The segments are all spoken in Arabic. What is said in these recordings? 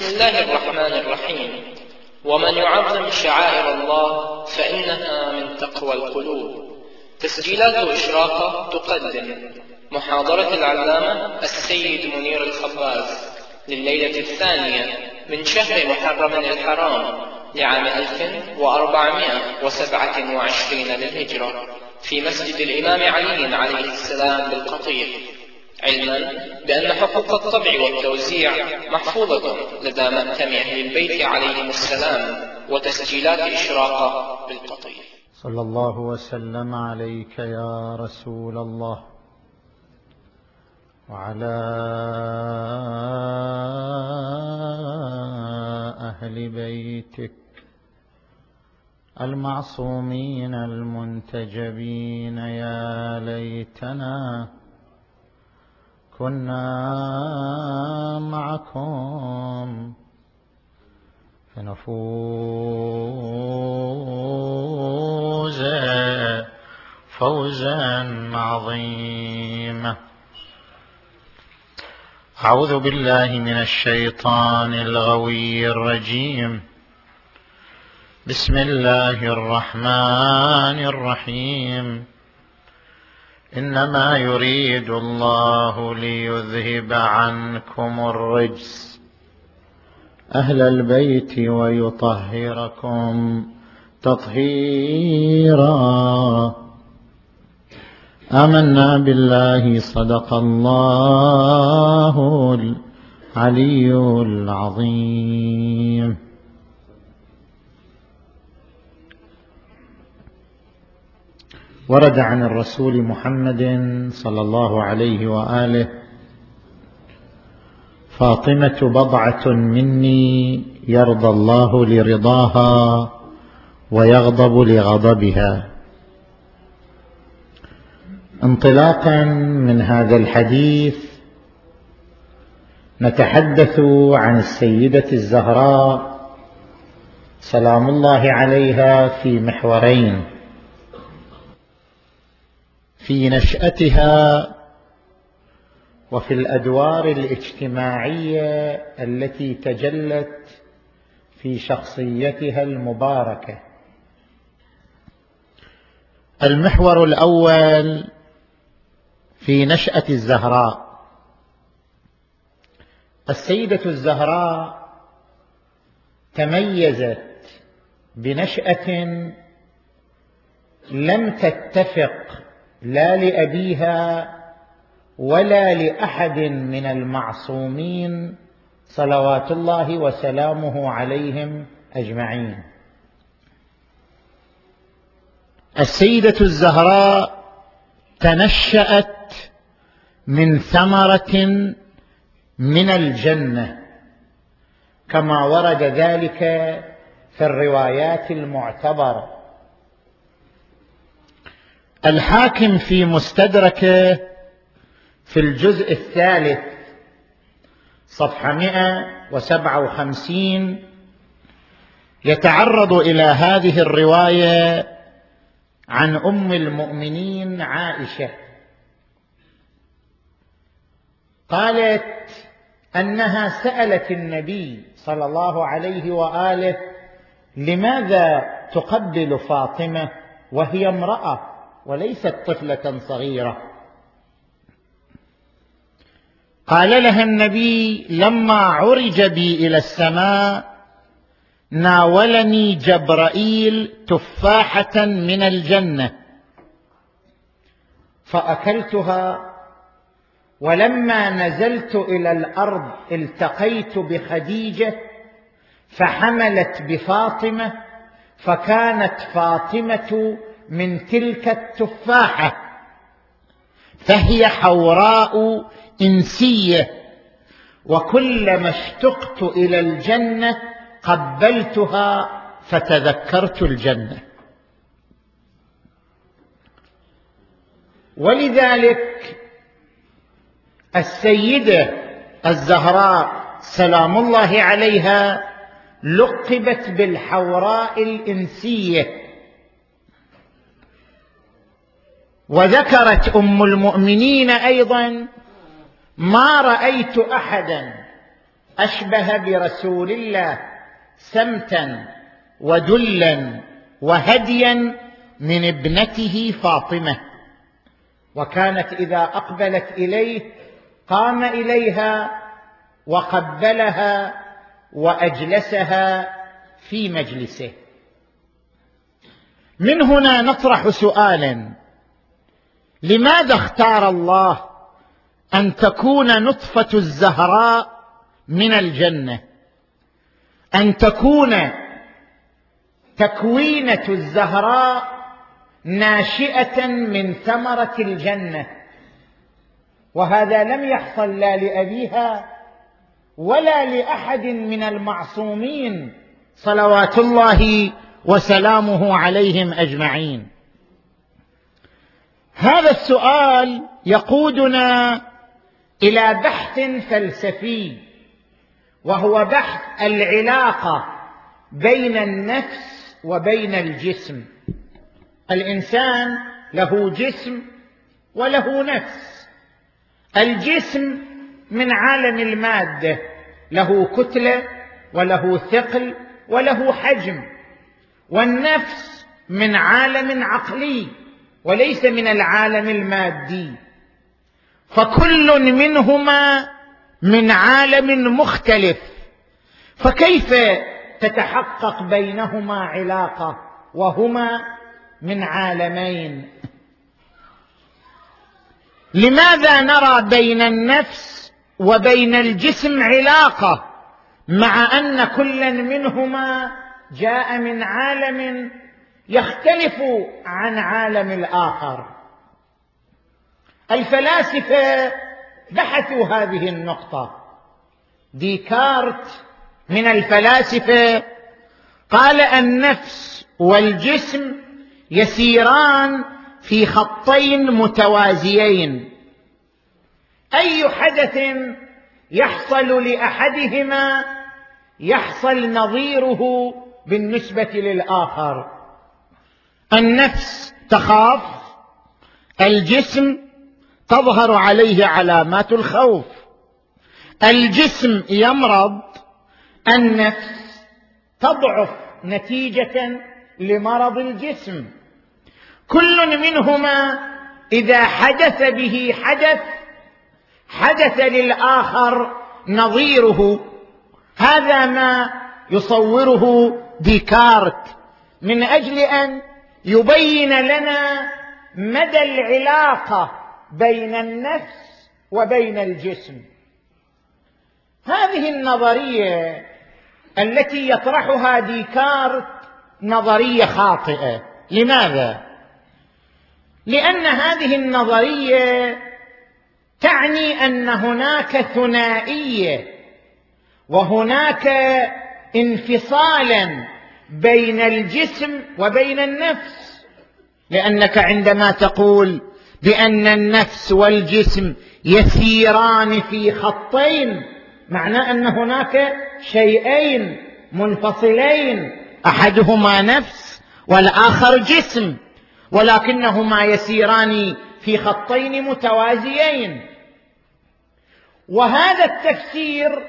بسم الله الرحمن الرحيم. ومن يعظم شعائر الله فإنها من تقوى القلوب. تسجيلات إشراقة تقدم محاضرة العلامة السيد منير الخباز لليلة الثانية من شهر محرم الحرام لعام 1427 للهجرة في مسجد الإمام علي عليه السلام بالقطيف، علما بأن حقوق الطبع والتوزيع محفوظة لدى مأتم أهل البيت عليهم السلام وتسجيلات إشراقة بالقطيف. صلى الله وسلم عليك يا رسول الله وعلى أهل بيتك المعصومين المنتجبين. يا ليتنا كنا معكم فنفوز فوزا عظيما. أعوذ بالله من الشيطان الغوي الرجيم. بسم الله الرحمن الرحيم. إنما يريد الله ليذهب عنكم الرجس أهل البيت ويطهركم تطهيرا. آمنا بالله. صدق الله العلي العظيم. ورد عن الرسول محمد صلى الله عليه وآله: فاطمة بضعة مني يرضى الله لرضاها ويغضب لغضبها. انطلاقا من هذا الحديث نتحدث عن السيدة الزهراء سلام الله عليها في محورين: في نشأتها وفي الأدوار الاجتماعية التي تجلت في شخصيتها المباركة. المحور الأول في نشأة الزهراء. السيدة الزهراء تميزت بنشأة لم تتفق لا لأبيها ولا لأحد من المعصومين صلوات الله وسلامه عليهم أجمعين. السيدة الزهراء تنشأت من ثمرة من الجنة كما ورد ذلك في الروايات المعتبرة. الحاكم في مستدركه في الجزء الثالث صفحة 157 يتعرض إلى هذه الرواية عن أم المؤمنين عائشة. قالت أنها سألت النبي صلى الله عليه وآله: لماذا تقبل فاطمة وهي امرأة وليست طفلة صغيرة؟ قال لها النبي: لما عرج بي إلى السماء ناولني جبرائيل تفاحة من الجنة فأكلتها، ولما نزلت إلى الأرض التقيت بخديجة فحملت بفاطمة، فكانت فاطمة من تلك التفاحة، فهي حوراء إنسية، وكلما اشتقت إلى الجنة قبلتها فتذكرت الجنة. ولذلك السيدة الزهراء سلام الله عليها لقبت بالحوراء الإنسية. وذكرت أم المؤمنين أيضا: ما رأيت أحدا أشبه برسول الله سمتا ودلا وهديا من ابنته فاطمة، وكانت إذا أقبلت إليه قام إليها وقبلها وأجلسها في مجلسه. من هنا نطرح سؤالا: لماذا اختار الله أن تكون نطفة الزهراء من الجنة، أن تكون تكوينة الزهراء ناشئة من ثمرة الجنة، وهذا لم يحصل لا لأبيها ولا لأحد من المعصومين صلوات الله وسلامه عليهم أجمعين؟ هذا السؤال يقودنا إلى بحث فلسفي، وهو بحث العلاقة بين النفس وبين الجسم. الإنسان له جسم وله نفس. الجسم من عالم المادة، له كتلة وله ثقل وله حجم، والنفس من عالم عقلي وليس من العالم المادي، فكل منهما من عالم مختلف، فكيف تتحقق بينهما علاقة وهما من عالمين؟ لماذا نرى بين النفس وبين الجسم علاقة مع أن كل منهما جاء من عالم يختلف عن عالم الآخر؟ الفلاسفة بحثوا هذه النقطة. ديكارت من الفلاسفة قال النفس والجسم يسيران في خطين متوازيين، أي حدث يحصل لأحدهما يحصل نظيره بالنسبة للآخر. النفس تخاف، الجسم تظهر عليه علامات الخوف. الجسم يمرض، النفس تضعف نتيجة لمرض الجسم. كل منهما إذا حدث به حدث للآخر نظيره. هذا ما يصوره ديكارت من أجل أن يبين لنا مدى العلاقة بين النفس وبين الجسم. هذه النظرية التي يطرحها ديكارت نظرية خاطئة. لماذا؟ لأن هذه النظرية تعني أن هناك ثنائية وهناك انفصالا بين الجسم وبين النفس، لأنك عندما تقول بأن النفس والجسم يسيران في خطين، معناه أن هناك شيئين منفصلين، أحدهما نفس والآخر جسم، ولكنهما يسيران في خطين متوازيين. وهذا التفسير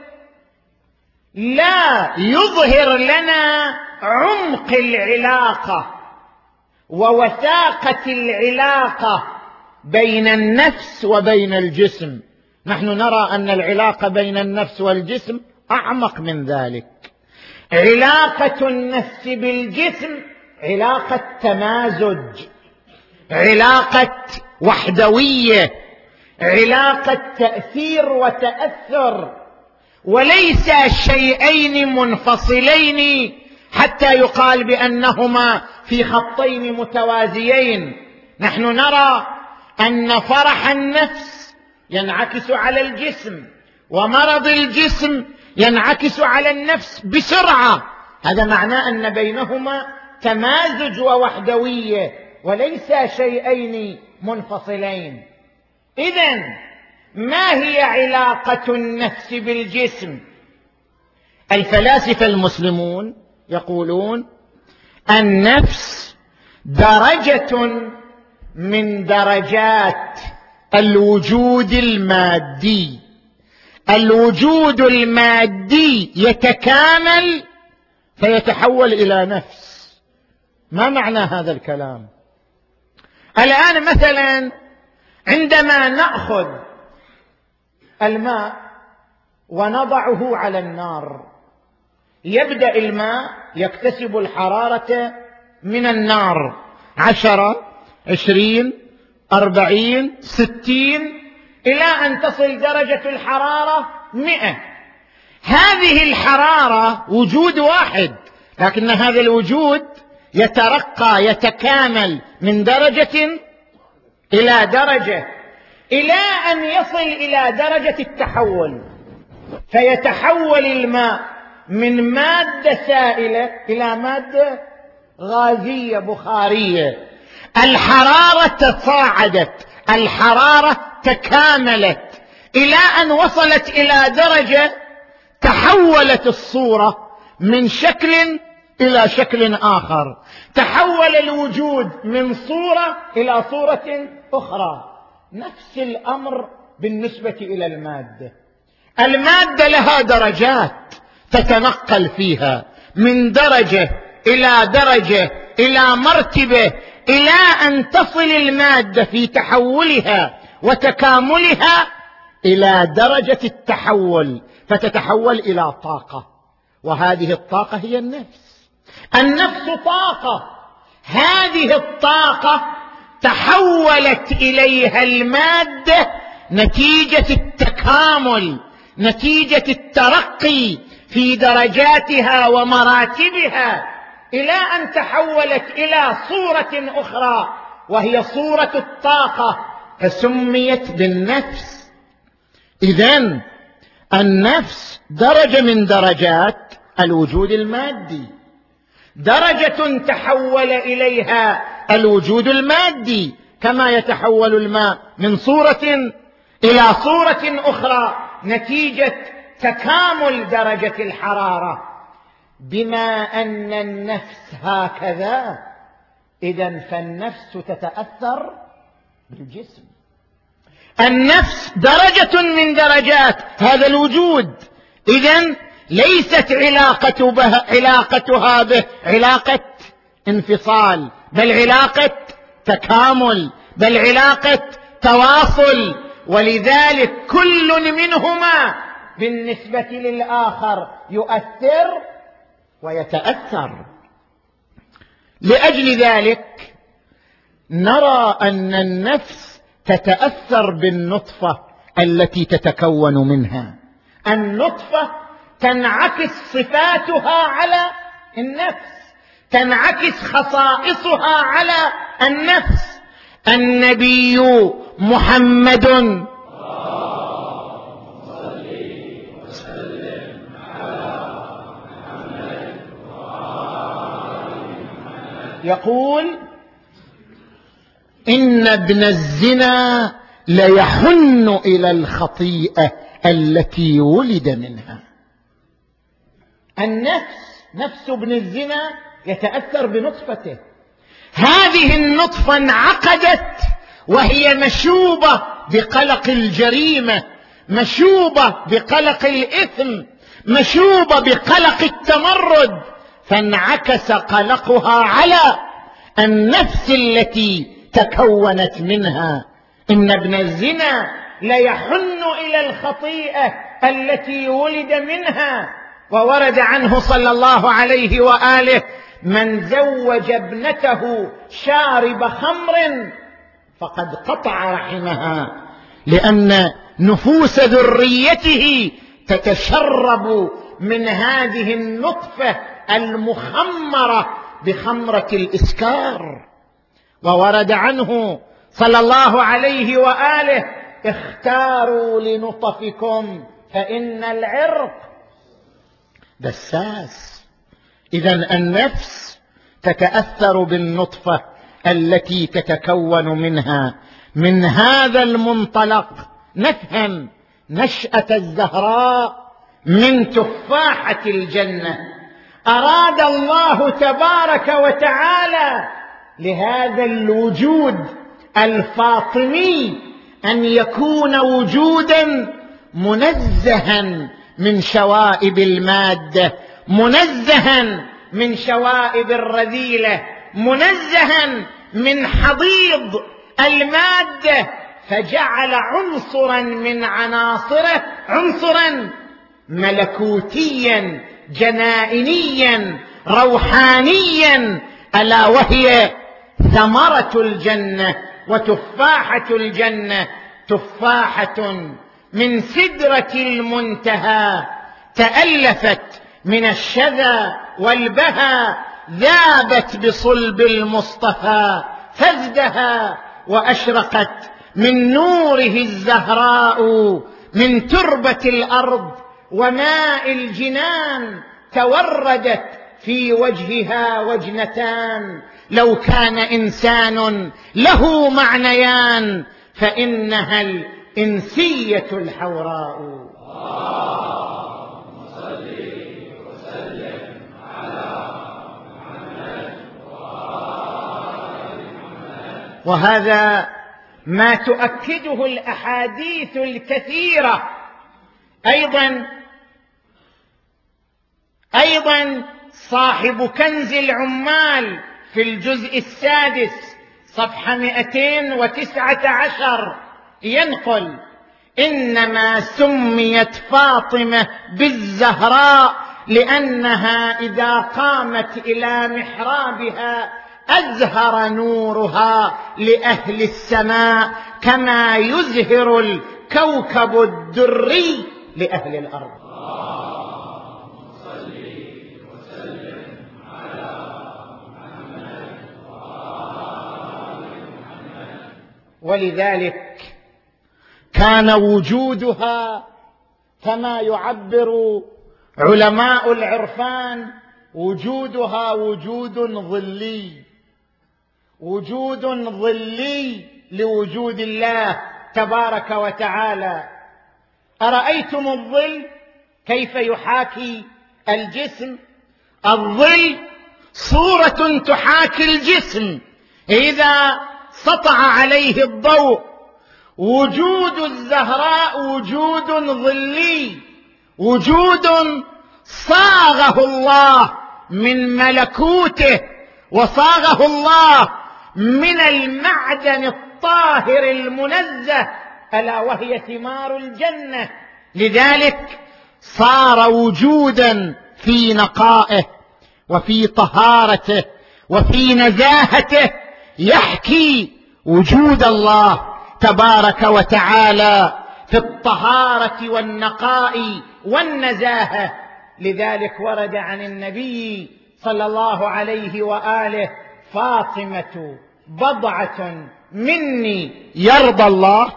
لا يظهر لنا عمق العلاقة ووثاقة العلاقة بين النفس وبين الجسم. نحن نرى أن العلاقة بين النفس والجسم أعمق من ذلك. علاقة النفس بالجسم علاقة تمازج، علاقة وحدوية، علاقة تأثير وتأثر، وليس شيئين منفصلين حتى يقال بأنهما في خطين متوازيين. نحن نرى أن فرح النفس ينعكس على الجسم، ومرض الجسم ينعكس على النفس بسرعة. هذا معناه أن بينهما تمازج ووحدوية وليس شيئين منفصلين. إذن ما هي علاقة النفس بالجسم؟ الفلاسفة المسلمون يقولون النفس درجة من درجات الوجود المادي الوجود المادي يتكامل فيتحول إلى نفس. ما معنى هذا الكلام؟ الآن مثلا عندما نأخذ الماء ونضعه على النار، يبدأ الماء يكتسب الحرارة من النار 10 20 40 60 إلى أن تصل درجة الحرارة 100. هذه الحرارة وجود واحد، لكن هذا الوجود يترقى يتكامل من درجة إلى درجة إلى أن يصل إلى درجة التحول، فيتحول الماء من مادة سائلة إلى مادة غازية بخارية. الحرارة تصاعدت، الحرارة تكاملت إلى أن وصلت إلى درجة تحولت الصورة من شكل إلى شكل آخر، تحول الوجود من صورة إلى صورة أخرى. نفس الأمر بالنسبة إلى المادة. المادة لها درجات تتنقل فيها من درجة إلى درجة إلى مرتبة، إلى أن تصل المادة في تحولها وتكاملها إلى درجة التحول، فتتحول إلى طاقة، وهذه الطاقة هي النفس. النفس طاقة، هذه الطاقة تحولت إليها المادة نتيجة التكامل، نتيجة الترقي في درجاتها ومراتبها، إلى أن تحولت إلى صورة أخرى وهي صورة الطاقة، فسميت بالنفس. إذن النفس درجة من درجات الوجود المادي، درجة تحول إليها الوجود المادي، كما يتحول الماء من صورة إلى صورة أخرى نتيجة تكامل درجة الحرارة. بما أن النفس هكذا، إذن فالنفس تتأثر بالجسم. النفس درجة من درجات هذا الوجود، إذن ليست علاقتها به علاقة انفصال، بل علاقة تكامل، بل علاقة تواصل. ولذلك كل منهما بالنسبة للآخر يؤثر ويتأثر. لأجل ذلك نرى أن النفس تتأثر بالنطفة التي تتكون منها. النطفة تنعكس صفاتها على النفس، تنعكس خصائصها على النفس. النبي محمد يقول: إن ابن الزنا ليحن إلى الخطيئة التي ولد منها. النفس، نفس ابن الزنا يتأثر بنطفته. هذه النطفة انعقدت وهي مشوبة بقلق الجريمة، مشوبة بقلق الإثم، مشوبة بقلق التمرد، فانعكس قلقها على النفس التي تكونت منها. إن ابن الزنا ليحن إلى الخطيئة التي ولد منها. وورد عنه صلى الله عليه وآله: من زوج ابنته شارب خمر فقد قطع رحمها، لأن نفوس ذريته تتشرب من هذه النطفة المخمرة بخمرة الإسكار. وورد عنه صلى الله عليه وآله: اختاروا لنطفكم فإن العرق دساس. إذن النفس تتأثر بالنطفة التي تتكون منها. من هذا المنطلق نفهم نشأة الزهراء من تفاحة الجنة. أراد الله تبارك وتعالى لهذا الوجود الفاطمي أن يكون وجودا منزها من شوائب المادة، منزها من شوائب الرذيلة، منزها من حضيض المادة، فجعل عنصرا من عناصره عنصرا ملكوتيا جنائنيا روحانيا، ألا وهي ثمرة الجنة وتفاحة الجنة، تفاحة من سدرة المنتهى تألفت من الشذا والبهى، ذابت بصلب المصطفى فازدهى، وأشرقت من نوره الزهراء من تربة الأرض وماء الجنان، توردت في وجهها وجنتان. لو كان إنسان له معنيان فإنها الإنسية الحوراء. اللهم صل وسلم على محمد وآل محمد. وهذا ما تؤكده الأحاديث الكثيرة. أيضا صاحب كنز العمال في الجزء 6 صفحة 219 ينقل: إنما سميت فاطمة بالزهراء لأنها إذا قامت إلى محرابها أزهر نورها لأهل السماء كما يزهر الكوكب الدري لأهل الأرض. اللهم صل وسلم على محمد وآل محمد. ولذلك كان وجودها كما يعبر علماء العرفان وجودها وجود ظلي، وجود ظلي لوجود الله تبارك وتعالى. أرأيتم الظل كيف يحاكي الجسم؟ الظل صورة تحاكي الجسم إذا سطع عليه الضوء. وجود الزهراء وجود ظلي، وجود صاغه الله من ملكوته، وصاغه الله من المعدن الطاهر المنزه، ألا وهي ثمار الجنة. لذلك صار وجودا في نقائه وفي طهارته وفي نزاهته، يحكي وجود الله تبارك وتعالى في الطهارة والنقاء والنزاهة. لذلك ورد عن النبي صلى الله عليه وآله: فاطمة بضعة مني يرضى الله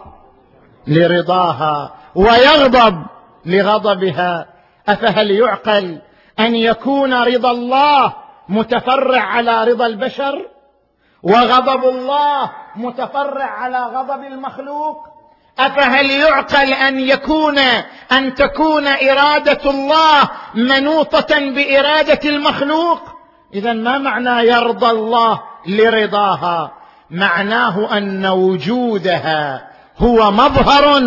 لرضاها ويغضب لغضبها. أفهل يعقل أن يكون رضا الله متفرع على رضا البشر، وغضب الله متفرع على غضب المخلوق؟ أفهل يعقل أن تكون إرادة الله منوطة بإرادة المخلوق؟ إذن ما معنى يرضى الله لرضاها؟ معناه أن وجودها هو مظهر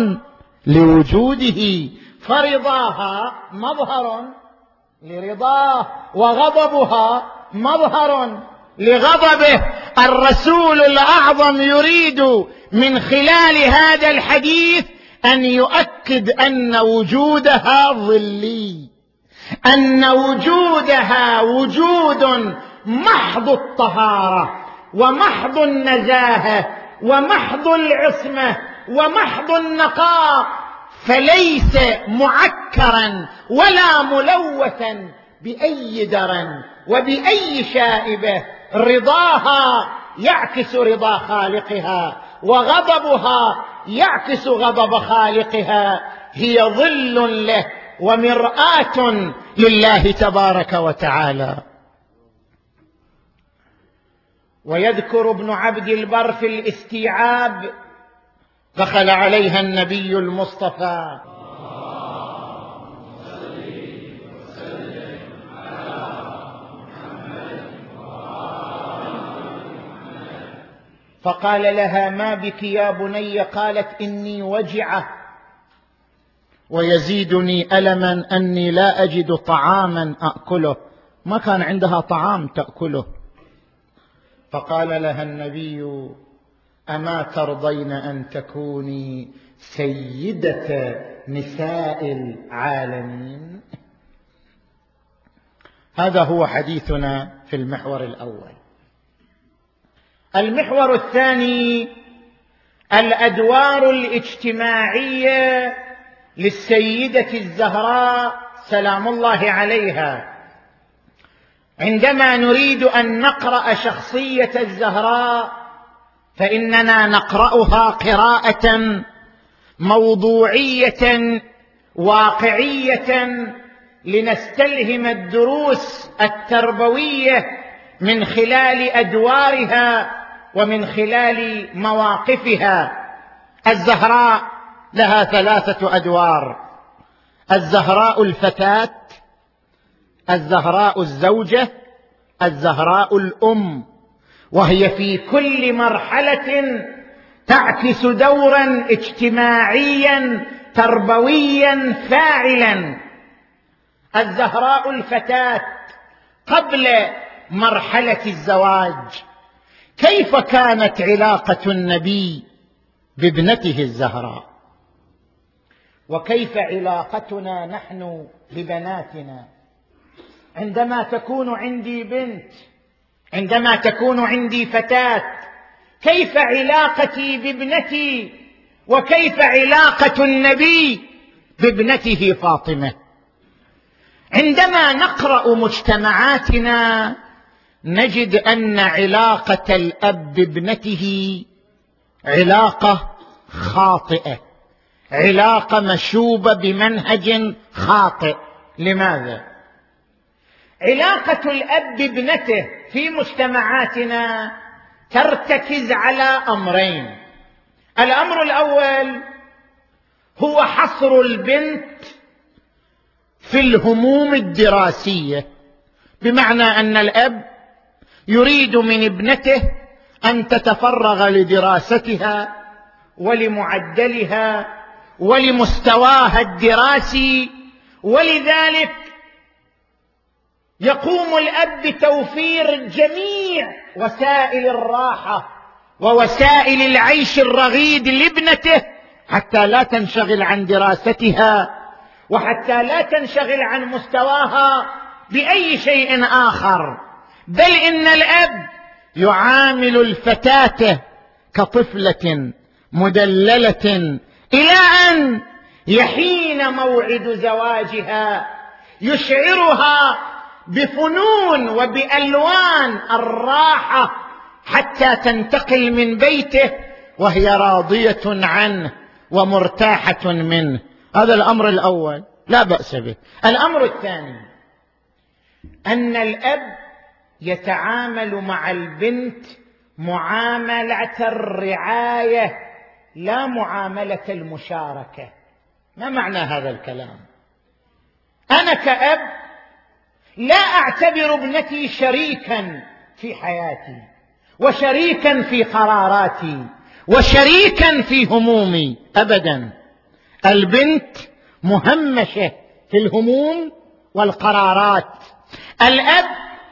لوجوده، فرضاها مظهر لرضاه، وغضبها مظهر لغضبه. الرسول الأعظم يريد من خلال هذا الحديث أن يؤكد أن وجودها ظلي، أن وجودها وجود محض الطهارة ومحض النزاهة ومحض العصمة ومحض النقاء، فليس معكرا ولا ملوثا بأي درن وبأي شائبة. رضاها يعكس رضا خالقها، وغضبها يعكس غضب خالقها. هي ظل له ومرآة لله تبارك وتعالى. ويذكر ابن عبد البر في الاستيعاب: دخل عليها النبي المصطفى فقال لها: ما بك يا بني؟ قالت: إني وجعة. ويزيدني ألما أني لا أجد طعاما أكله. ما كان عندها طعام تأكله. فقال لها النبي: أما ترضين أن تكوني سيدة نساء العالمين؟ هذا هو حديثنا في المحور الأول. المحور الثاني: الأدوار الاجتماعية للسيدة الزهراء سلام الله عليها. عندما نريد أن نقرأ شخصية الزهراء فإننا نقرأها قراءة موضوعية واقعية لنستلهم الدروس التربوية من خلال أدوارها ومن خلال مواقفها. الزهراء لها 3 أدوار: الزهراء الفتاة، الزهراء الزوجة، الزهراء الأم، وهي في كل مرحلة تعكس دورا اجتماعيا تربويا فاعلا. الزهراء الفتاة قبل مرحلة الزواج، كيف كانت علاقة النبي بابنته الزهراء؟ وكيف علاقتنا نحن ببناتنا؟ عندما تكون عندي بنت، عندما تكون عندي فتاة، كيف علاقتي بابنتي؟ وكيف علاقة النبي بابنته فاطمة؟ عندما نقرأ مجتمعاتنا نجد أن علاقة الأب بابنته علاقة خاطئة، علاقة مشوبة بمنهج خاطئ. لماذا؟ علاقة الأب بابنته في مجتمعاتنا ترتكز على أمرين. الأمر الأول هو حصر البنت في الهموم الدراسية، بمعنى أن الأب يريد من ابنته أن تتفرغ لدراستها ولمعدلها ولمستواها الدراسي، ولذلك يقوم الأب بتوفير جميع وسائل الراحة ووسائل العيش الرغيد لابنته حتى لا تنشغل عن دراستها وحتى لا تنشغل عن مستواها بأي شيء آخر. بل إن الأب يعامل الفتاة كطفلة مدللة إلى أن يحين موعد زواجها، يشعرها بفنون وبألوان الراحة حتى تنتقل من بيته وهي راضية عنه ومرتاحة منه. هذا الأمر الأول لا بأس به. الأمر الثاني أن الأب يتعامل مع البنت معاملة الرعاية لا معاملة المشاركة. ما معنى هذا الكلام؟ أنا كأب لا أعتبر ابنتي شريكا في حياتي وشريكا في قراراتي وشريكا في همومي أبدا. البنت مهمشة في الهموم والقرارات. الأب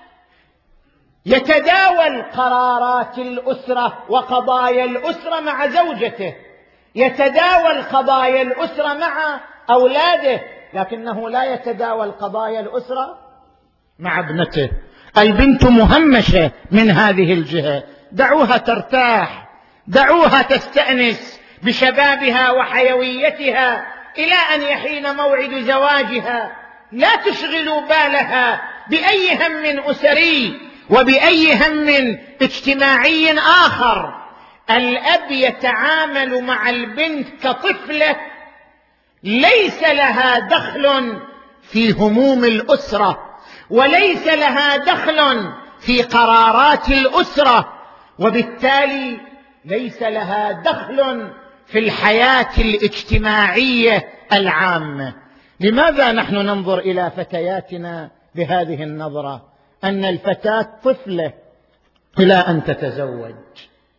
يتداول قرارات الأسرة وقضايا الأسرة مع زوجته، يتداول قضايا الأسرة مع أولاده، لكنه لا يتداول قضايا الأسرة مع ابنته. البنت مهمشة من هذه الجهة، دعوها ترتاح، دعوها تستأنس بشبابها وحيويتها إلى أن يحين موعد زواجها. لا تشغلوا بالها بأي هم أسري وبأي هم اجتماعي آخر. الأب يتعامل مع البنت كطفلة ليس لها دخل في هموم الأسرة وليس لها دخل في قرارات الأسرة، وبالتالي ليس لها دخل في الحياة الاجتماعية العامة. لماذا نحن ننظر إلى فتياتنا بهذه النظرة؟ أن الفتاة طفلة إلى أن تتزوج.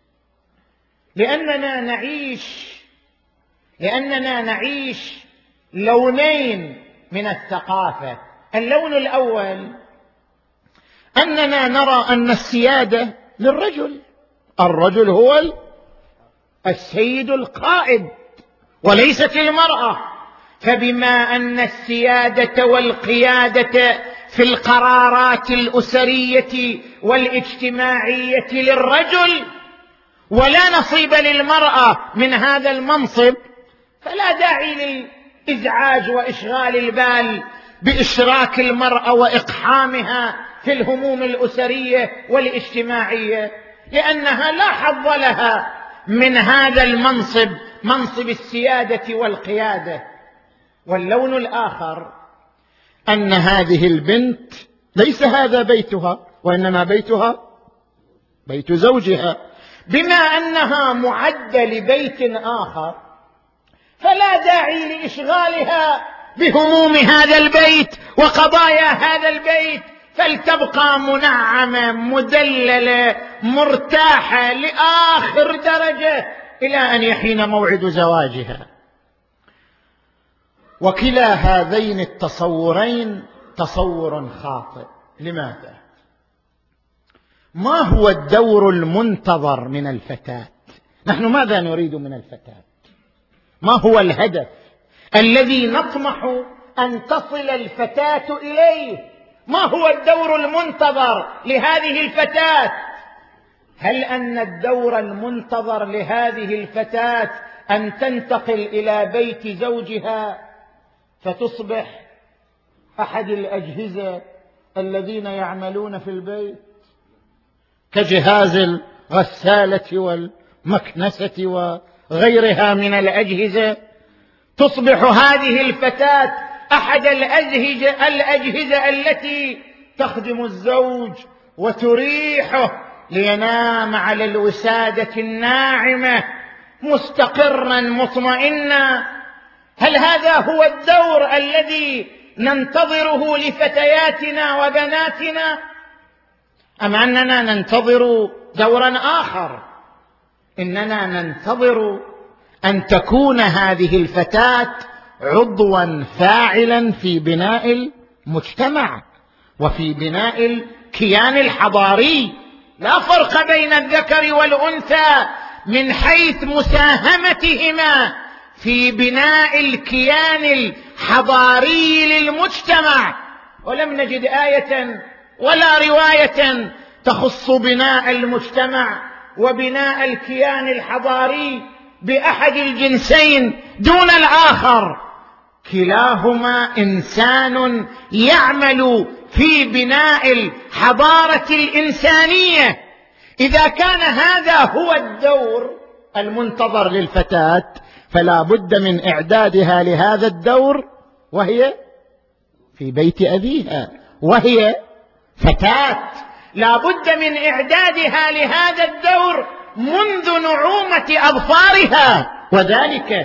لأننا نعيش لونين من الثقافة. اللون الأول أننا نرى أن السيادة للرجل، الرجل هو السيد القائد وليست المرأة، فبما أن السيادة والقيادة في القرارات الأسرية والاجتماعية للرجل ولا نصيب للمرأة من هذا المنصب، فلا داعي للإزعاج وإشغال البال بإشراك المرأة وإقحامها في الهموم الأسرية والاجتماعية، لأنها لا حظ لها من هذا المنصب، منصب السيادة والقيادة. واللون الآخر أن هذه البنت ليس هذا بيتها، وإنما بيتها بيت زوجها، بما أنها معدة لبيت آخر فلا داعي لإشغالها بهموم هذا البيت وقضايا هذا البيت، فلتبقى منعمة مدللة مرتاحة لآخر درجة إلى أن يحين موعد زواجها. وكلا هذين التصورين تصور خاطئ. لماذا؟ ما هو الدور المنتظر من الفتاة؟ نحن ماذا نريد من الفتاة؟ ما هو الهدف الذي نطمح أن تصل الفتاة إليه؟ ما هو الدور المنتظر لهذه الفتاة؟ هل أن الدور المنتظر لهذه الفتاة أن تنتقل إلى بيت زوجها فتصبح أحد الأجهزة الذين يعملون في البيت كجهاز الغسالة والمكنسة وغيرها من الأجهزة؟ تصبح هذه الفتاة أحد الأجهزة التي تخدم الزوج وتريحه لينام على الوسادة الناعمة مستقرا مطمئنا؟ هل هذا هو الدور الذي ننتظره لفتياتنا وبناتنا، أم أننا ننتظر دورا آخر؟ إننا ننتظر أن تكون هذه الفتاة عضوا فاعلا في بناء المجتمع وفي بناء الكيان الحضاري. لا فرق بين الذكر والأنثى من حيث مساهمتهما في بناء الكيان الحضاري للمجتمع، ولم نجد آية ولا رواية تخص بناء المجتمع وبناء الكيان الحضاري بأحد الجنسين دون الآخر. كلاهما إنسان يعمل في بناء الحضارة الإنسانية. إذا كان هذا هو الدور المنتظر للفتاة فلا بد من إعدادها لهذا الدور وهي في بيت أبيها، وهي فتاة. لا بد من إعدادها لهذا الدور منذ نعومة أظفارها، وذلك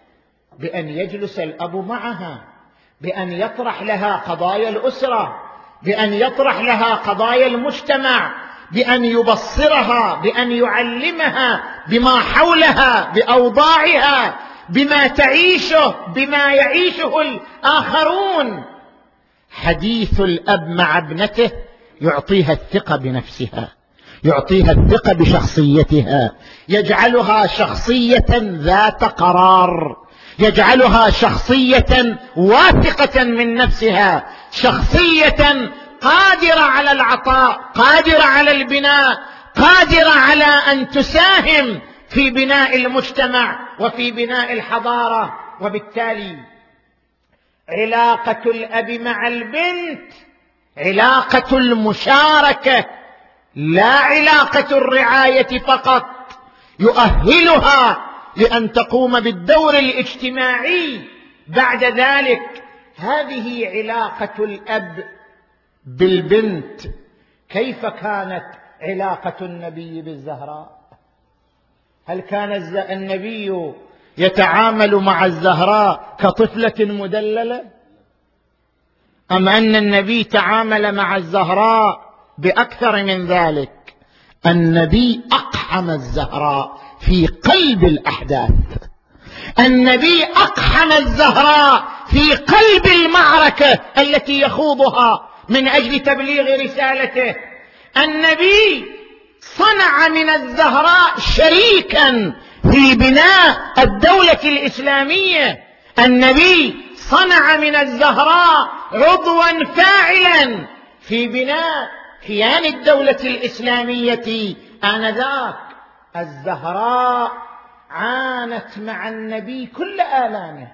بأن يجلس الأب معها، بأن يطرح لها قضايا الأسرة، بأن يطرح لها قضايا المجتمع، بأن يبصرها، بأن يعلمها بما حولها، بأوضاعها، بما تعيشه، بما يعيشه الآخرون. حديث الأب مع ابنته يعطيها الثقة بنفسها، يعطيها الثقة بشخصيتها، يجعلها شخصية ذات قرار، يجعلها شخصية واثقة من نفسها، شخصية قادرة على العطاء، قادرة على البناء، قادرة على أن تساهم في بناء المجتمع وفي بناء الحضارة. وبالتالي علاقة الأب مع البنت علاقة المشاركة، لا علاقة الرعاية فقط، يؤهلها لأن تقوم بالدور الاجتماعي بعد ذلك. هذه علاقة الأب بالبنت. كيف كانت علاقة النبي بالزهراء؟ هل كان النبي يتعامل مع الزهراء كطفلة مدللة، أم أن النبي تعامل مع الزهراء بأكثر من ذلك؟ النبي أقحم الزهراء في قلب الأحداث. النبي أقحم الزهراء في قلب المعركة التي يخوضها من أجل تبليغ رسالته. النبي صنع من الزهراء شريكا في بناء الدولة الإسلامية. النبي صنع من الزهراء عضوا فاعلا في بناء كيان الدولة الإسلامية آنذاك. الزهراء عانت مع النبي كل آلامه،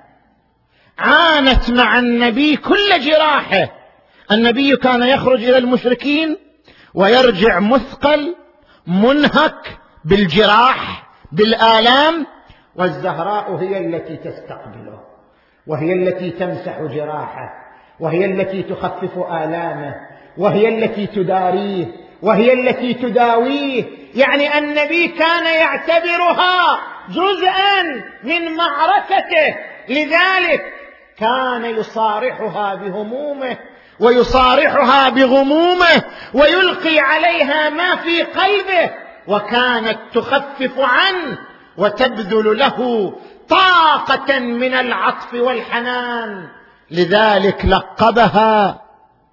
عانت مع النبي كل جراحه. النبي كان يخرج إلى المشركين ويرجع مثقل منهك بالجراح بالآلام، والزهراء هي التي تستقبله، وهي التي تمسح جراحه، وهي التي تخفف آلامه، وهي التي تداريه، وهي التي تداويه. يعني النبي كان يعتبرها جزءا من معركته، لذلك كان يصارحها بهمومه ويصارحها بغمومه ويلقي عليها ما في قلبه، وكانت تخفف عنه وتبذل له طاقة من العطف والحنان. لذلك لقبها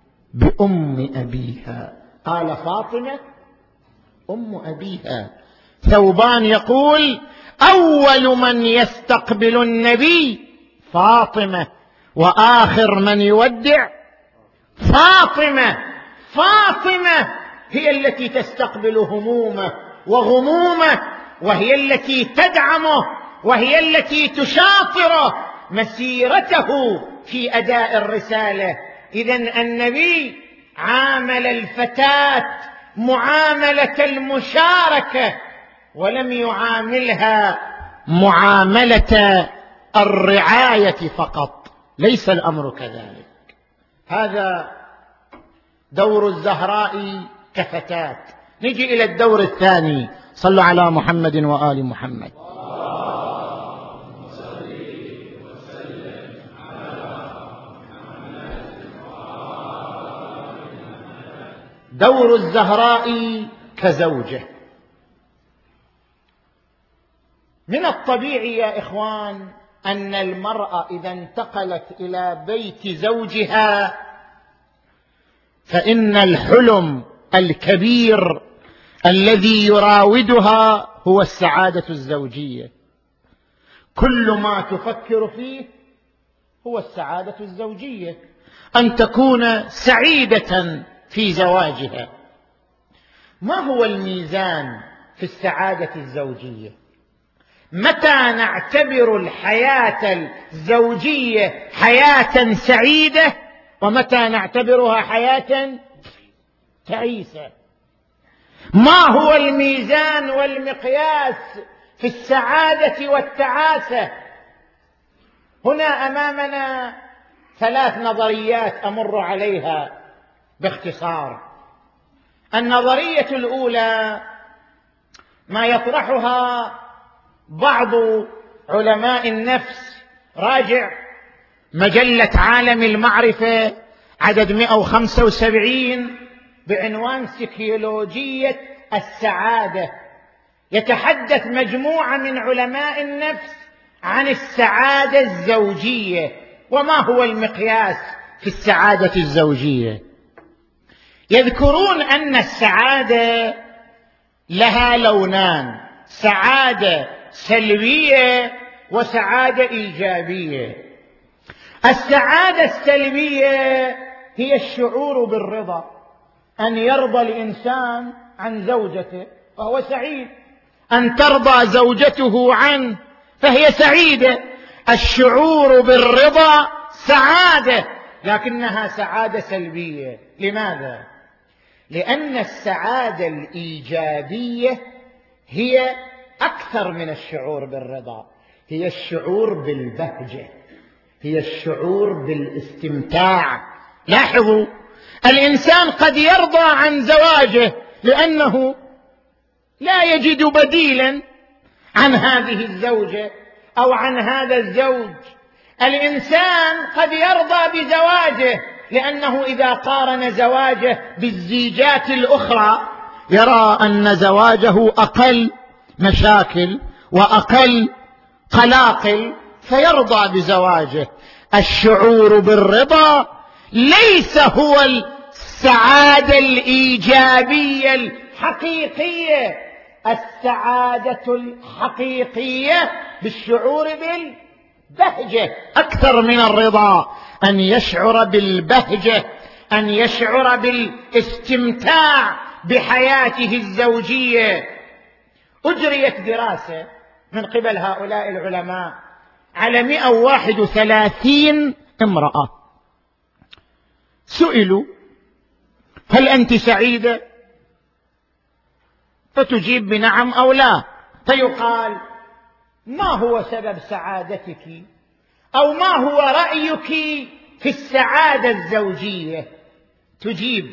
بأم أبيها، قال فاطمة أم أبيها. ثوبان يقول أول من يستقبل النبي فاطمة، وآخر من يودع فاطمة. فاطمة هي التي تستقبل همومه وغمومه، وهي التي تدعمه، وهي التي تشاطره مسيرته في أداء الرسالة. إذن النبي عامل الفتاة معاملة المشاركة، ولم يعاملها معاملة الرعاية فقط، ليس الأمر كذلك. هذا دور الزهراء كفتاة. نجي إلى الدور الثاني. صلوا على محمد وآل محمد. دور الزهراء كزوجة. من الطبيعي يا إخوان أن المرأة إذا انتقلت إلى بيت زوجها فإن الحلم الكبير الذي يراودها هو السعادة الزوجية. كل ما تفكر فيه هو السعادة الزوجية، أن تكون سعيدة في زواجها. ما هو الميزان في السعادة الزوجية؟ متى نعتبر الحياة الزوجية حياة سعيدة، ومتى نعتبرها حياة تعيسة؟ ما هو الميزان والمقياس في السعادة والتعاسة؟ هنا أمامنا 3 نظريات أمر عليها باختصار. النظرية الأولى ما يطرحها بعض علماء النفس، راجع مجلة عالم المعرفة عدد 175 بعنوان سيكولوجية السعادة. يتحدث مجموعة من علماء النفس عن السعادة الزوجية وما هو المقياس في السعادة الزوجية. يذكرون أن السعادة لها لونان: سعادة سلبية وسعادة إيجابية. السعادة السلبية هي الشعور بالرضا، أن يرضى الإنسان عن زوجته فهو سعيد، أن ترضى زوجته عنه فهي سعيدة. الشعور بالرضا سعادة، لكنها سعادة سلبية. لماذا؟ لأن السعادة الإيجابية هي أكثر من الشعور بالرضا، هي الشعور بالبهجة، هي الشعور بالاستمتاع. لاحظوا، الإنسان قد يرضى عن زواجه لأنه لا يجد بديلا عن هذه الزوجة أو عن هذا الزوج. الإنسان قد يرضى بزواجه لأنه إذا قارن زواجه بالزيجات الأخرى يرى أن زواجه أقل مشاكل وأقل قلاقل فيرضى بزواجه. الشعور بالرضا ليس هو السعادة الإيجابية الحقيقية. السعادة الحقيقية بالشعور بالبهجة أكثر من الرضا، أن يشعر بالبهجة، أن يشعر بالاستمتاع بحياته الزوجية. أجريت دراسة من قبل هؤلاء العلماء على 131 امرأة، سئلوا: هل أنت سعيدة؟ فتجيب بنعم أو لا. فيقال: ما هو سبب سعادتك؟ أو ما هو رأيك في السعادة الزوجية؟ تجيب: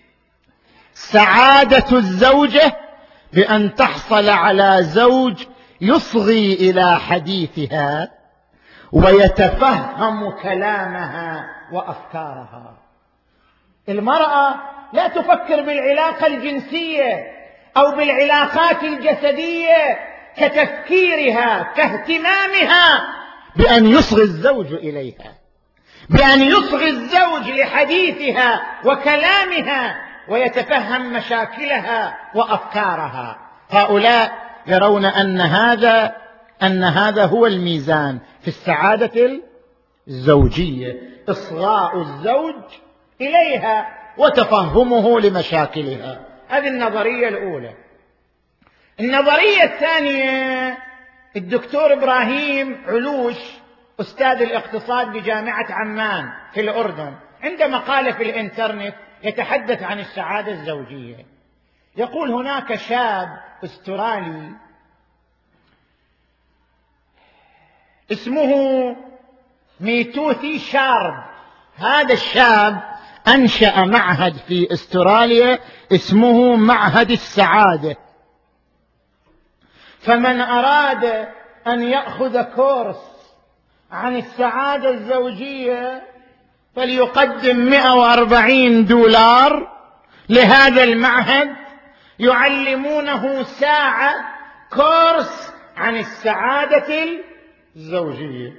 سعادة الزوجة بأن تحصل على زوج يصغي إلى حديثها ويتفهم كلامها وأفكارها. المرأة لا تفكر بالعلاقة الجنسية أو بالعلاقات الجسدية كتفكيرها كاهتمامها بأن يصغي الزوج إليها، بأن يصغي الزوج لحديثها وكلامها ويتفهم مشاكلها وأفكارها. هؤلاء يرون أن هذا هو الميزان في السعادة الزوجية، إصغاء الزوج إليها وتفهمه لمشاكلها. هذه النظرية الأولى. النظرية الثانية، الدكتور إبراهيم علوش أستاذ الاقتصاد بجامعة عمان في الأردن، عنده مقالة في الإنترنت يتحدث عن السعادة الزوجية. يقول: هناك شاب أسترالي اسمه ميتوثي شارب. هذا الشاب أنشأ معهد في أستراليا اسمه معهد السعادة. فمن أراد أن يأخذ كورس عن السعادة الزوجية فليقدم $140 لهذا المعهد، يعلمونه ساعة كورس عن السعادة الزوجية.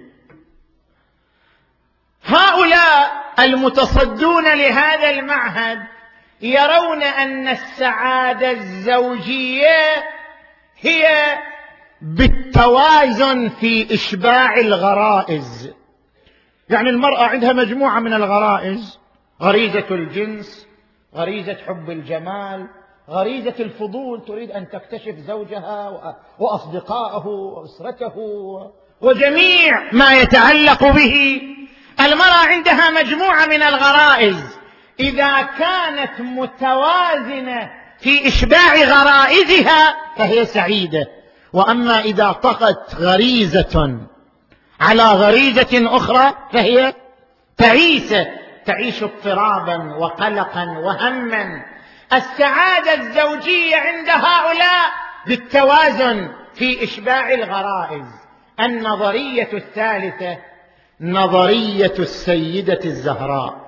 هؤلاء المتصدون لهذا المعهد يرون أن السعادة الزوجية هي بالتوازن في إشباع الغرائز. يعني المرأة عندها مجموعة من الغرائز: غريزة الجنس، غريزة حب الجمال، غريزة الفضول، تريد أن تكتشف زوجها وأصدقائه وأسرته وجميع ما يتعلق به. المرأة عندها مجموعة من الغرائز، إذا كانت متوازنة في إشباع غرائزها فهي سعيدة. وأما إذا طغت غريزة على غريزة أخرى فهي تعيسة، تعيش اضطرابا وقلقا وهما. السعادة الزوجية عند هؤلاء بالتوازن في إشباع الغرائز. النظرية الثالثة نظرية السيدة الزهراء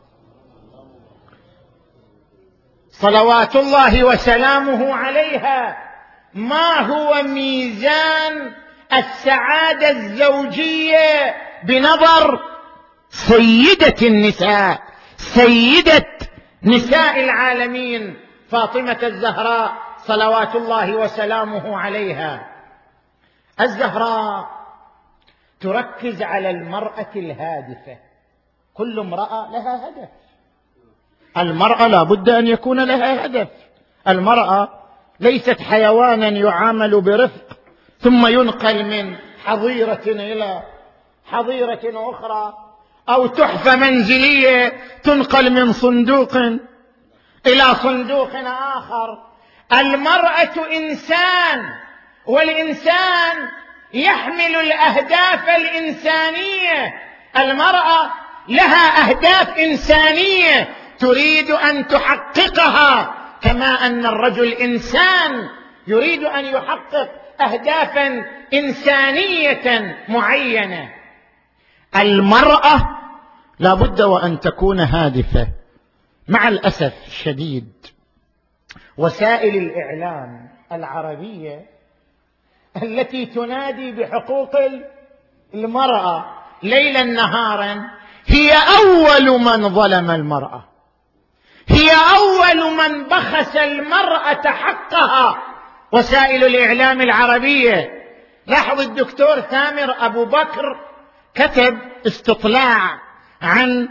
صلوات الله وسلامه عليها. ما هو ميزان السعادة الزوجية بنظر سيدة النساء، سيدة نساء العالمين، فاطمة الزهراء صلوات الله وسلامه عليها؟ الزهراء تركز على المرأة الهادفة. كل امرأة لها هدف. المرأة لا بد أن يكون لها هدف. المرأة ليست حيوانا يعامل برفق ثم ينقل من حظيرة إلى حظيرة أخرى، أو تحفة منزلية تنقل من صندوق إلى صندوق آخر. المرأة إنسان، والإنسان يحمل الأهداف الإنسانية. المرأة لها أهداف إنسانية تريد أن تحققها، كما أن الرجل إنسان يريد أن يحقق أهدافا إنسانية معينة. المرأة لا بد وأن تكون هادفة. مع الأسف الشديد وسائل الإعلام العربية التي تنادي بحقوق المرأة ليلا نهارا هي أول من ظلم المرأة، هي أول من بخس المرأة حقها. وسائل الإعلام العربية، لاحظ الدكتور ثامر أبو بكر كتب استطلاع عن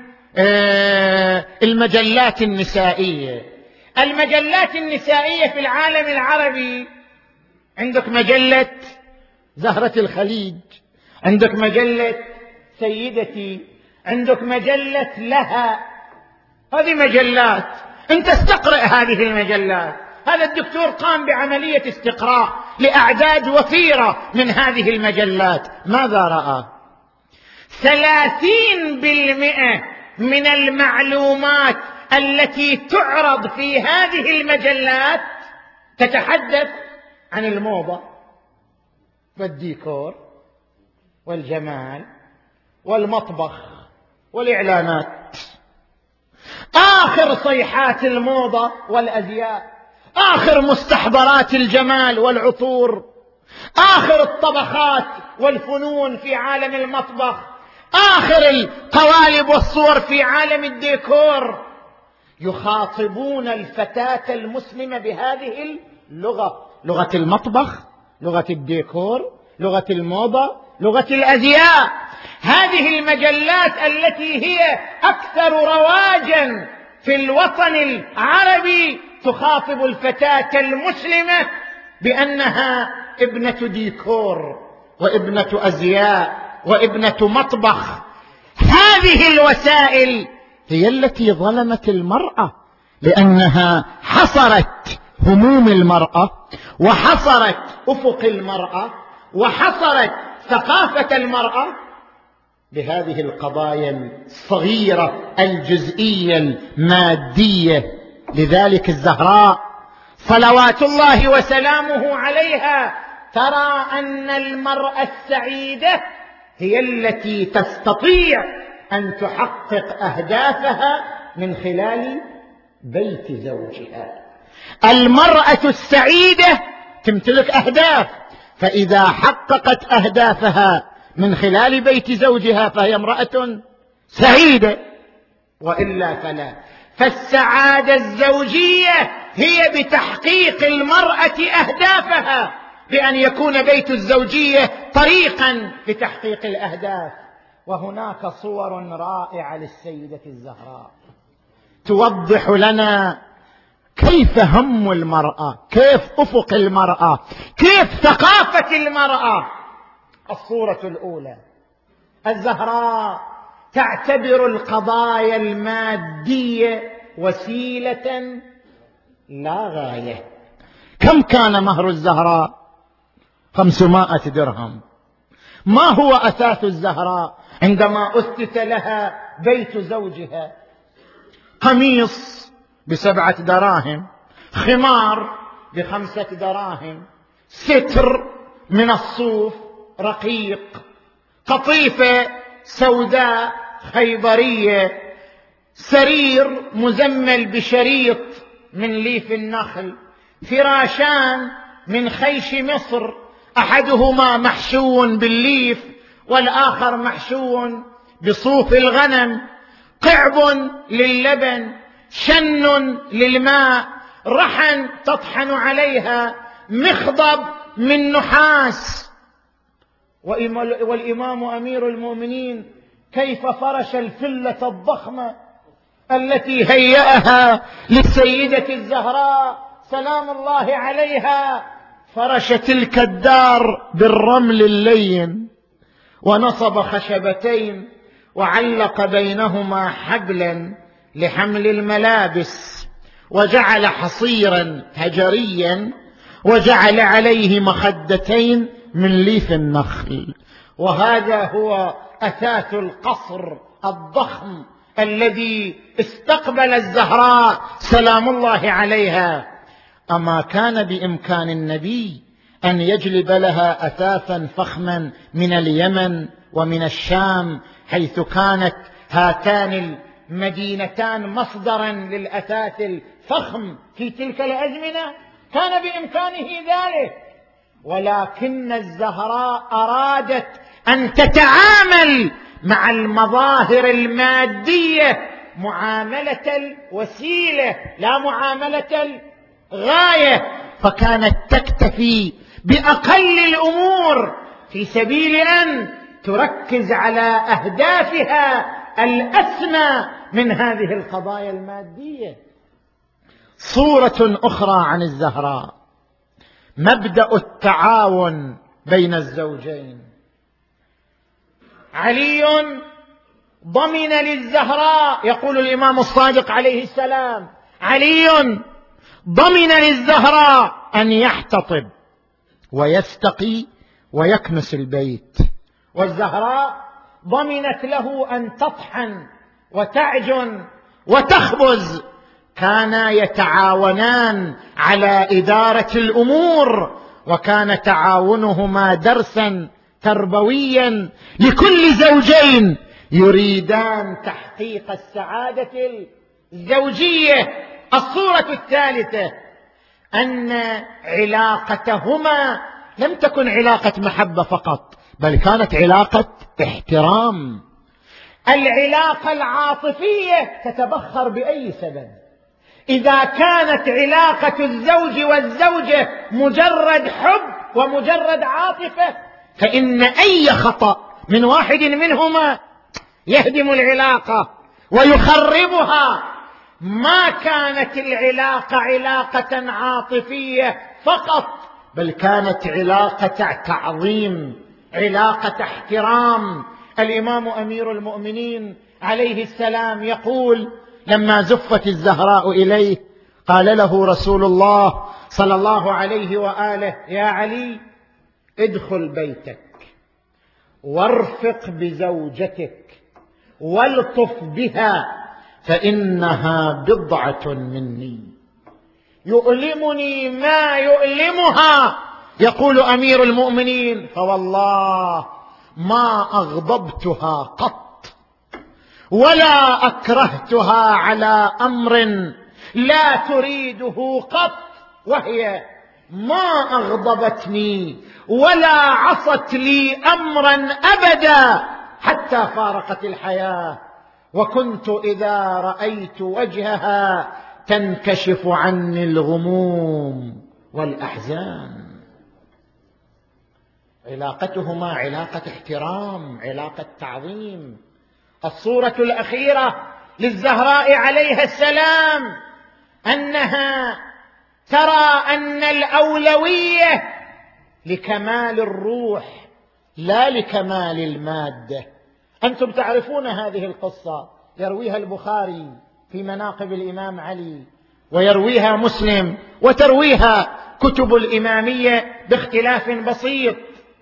المجلات النسائية. المجلات النسائية في العالم العربي، عندك مجلة زهرة الخليج، عندك مجلة سيدتي، عندك مجلة لها، هذه مجلات انت استقرأ هذه المجلات. هذا الدكتور قام بعملية استقراء لأعداد وفيرة من هذه المجلات. ماذا رأى؟ 30% من المعلومات التي تعرض في هذه المجلات تتحدث عن الموضة والديكور والجمال والمطبخ والإعلانات. آخر صيحات الموضة والأزياء، آخر مستحضرات الجمال والعطور، آخر الطبخات والفنون في عالم المطبخ، آخر القوالب والصور في عالم الديكور. يخاطبون الفتاة المسلمة بهذه اللغة، لغة المطبخ، لغة الديكور، لغة الموضة، لغة الأزياء. هذه المجلات التي هي أكثر رواجا في الوطن العربي تخاطب الفتاة المسلمة بأنها ابنة ديكور وابنة أزياء وابنة مطبخ. هذه الوسائل هي التي ظلمت المرأة، لأنها حصرت هموم المرأة وحصرت أفق المرأة وحصرت ثقافة المرأة بهذه القضايا الصغيرة الجزئية المادية. لذلك الزهراء صلوات الله وسلامه عليها ترى أن المرأة السعيدة هي التي تستطيع أن تحقق أهدافها من خلال بيت زوجها. المرأة السعيدة تمتلك أهداف، فإذا حققت أهدافها من خلال بيت زوجها فهي امرأة سعيدة، وإلا فلا. فالسعادة الزوجية هي بتحقيق المرأة أهدافها، بأن يكون بيت الزوجية طريقا لتحقيق الأهداف. وهناك صور رائعة للسيدة الزهراء توضح لنا كيف هم المرأة، كيف أفق المرأة، كيف ثقافة المرأة. الصورة الأولى: الزهراء تعتبر القضايا المادية وسيلة لا غاية. كم كان مهر الزهراء؟ 500 درهم. ما هو أثاث الزهراء عندما أثث لها بيت زوجها؟ قميص ب7 دراهم، خمار ب5 دراهم، ستر من الصوف رقيق، قطيفة سوداء خيبرية، سرير مزمل بشريط من ليف النخل، فراشان من خيش مصر، أحدهما محشو بالليف والآخر محشو بصوف الغنم، قعب للبن، شن للماء، رحن تطحن عليها، مخضب من نحاس. والإمام أمير المؤمنين كيف فرش الفلة الضخمة التي هيأها للسيدة الزهراء سلام الله عليها. فرش تلك الدار بالرمل اللين، ونصب خشبتين، وعلق بينهما حبلا لحمل الملابس، وجعل حصيرا هجريا، وجعل عليه مخدتين من ليف النخل. وهذا هو أثاث القصر الضخم الذي استقبل الزهراء سلام الله عليها. أما كان بإمكان النبي أن يجلب لها أثاثا فخما من اليمن ومن الشام، حيث كانت هاتان المدينتان مصدرا للأثاث الفخم في تلك الأزمنة؟ كان بإمكانه ذلك، ولكن الزهراء أرادت أن تتعامل مع المظاهر المادية معاملة الوسيلة لا معاملة الغاية، فكانت تكتفي بأقل الأمور في سبيل أن تركز على أهدافها الأسمى من هذه القضايا المادية. صورة أخرى عن الزهراء، مبدأ التعاون بين الزوجين. علي ضمن للزهراء، يقول الإمام الصادق عليه السلام، علي ضمن للزهراء أن يحتطب ويستقي ويكنس البيت، والزهراء ضمنت له أن تطحن وتعجن وتخبز. كانا يتعاونان على إدارة الأمور، وكان تعاونهما درسا تربويا لكل زوجين يريدان تحقيق السعادة الزوجية. الصورة الثالثة أن علاقتهما لم تكن علاقة محبة فقط، بل كانت علاقة احترام. العلاقة العاطفية تتبخر بأي سبب. إذا كانت علاقة الزوج والزوجة مجرد حب ومجرد عاطفة، فإن أي خطأ من واحد منهما يهدم العلاقة ويخربها. ما كانت العلاقة علاقة عاطفية فقط، بل كانت علاقة تعظيم، علاقة احترام. الإمام أمير المؤمنين عليه السلام يقول لما زفت الزهراء إليه قال له رسول الله صلى الله عليه وآله: يا علي، ادخل بيتك وارفق بزوجتك والطف بها، فإنها بضعة مني يؤلمني ما يؤلمها. يقول أمير المؤمنين: فوالله ما أغضبتها قط ولا أكرهتها على أمر لا تريده قط، وهي ما أغضبتني ولا عصت لي أمرا أبدا حتى فارقت الحياة، وكنت إذا رأيت وجهها تنكشف عني الغموم والأحزان. علاقتهما علاقة احترام، علاقة تعظيم. الصورة الأخيرة للزهراء عليها السلام أنها ترى أن الأولوية لكمال الروح لا لكمال المادة. أنتم تعرفون هذه القصة، يرويها البخاري في مناقب الإمام علي، ويرويها مسلم، وترويها كتب الإمامية باختلاف بسيط.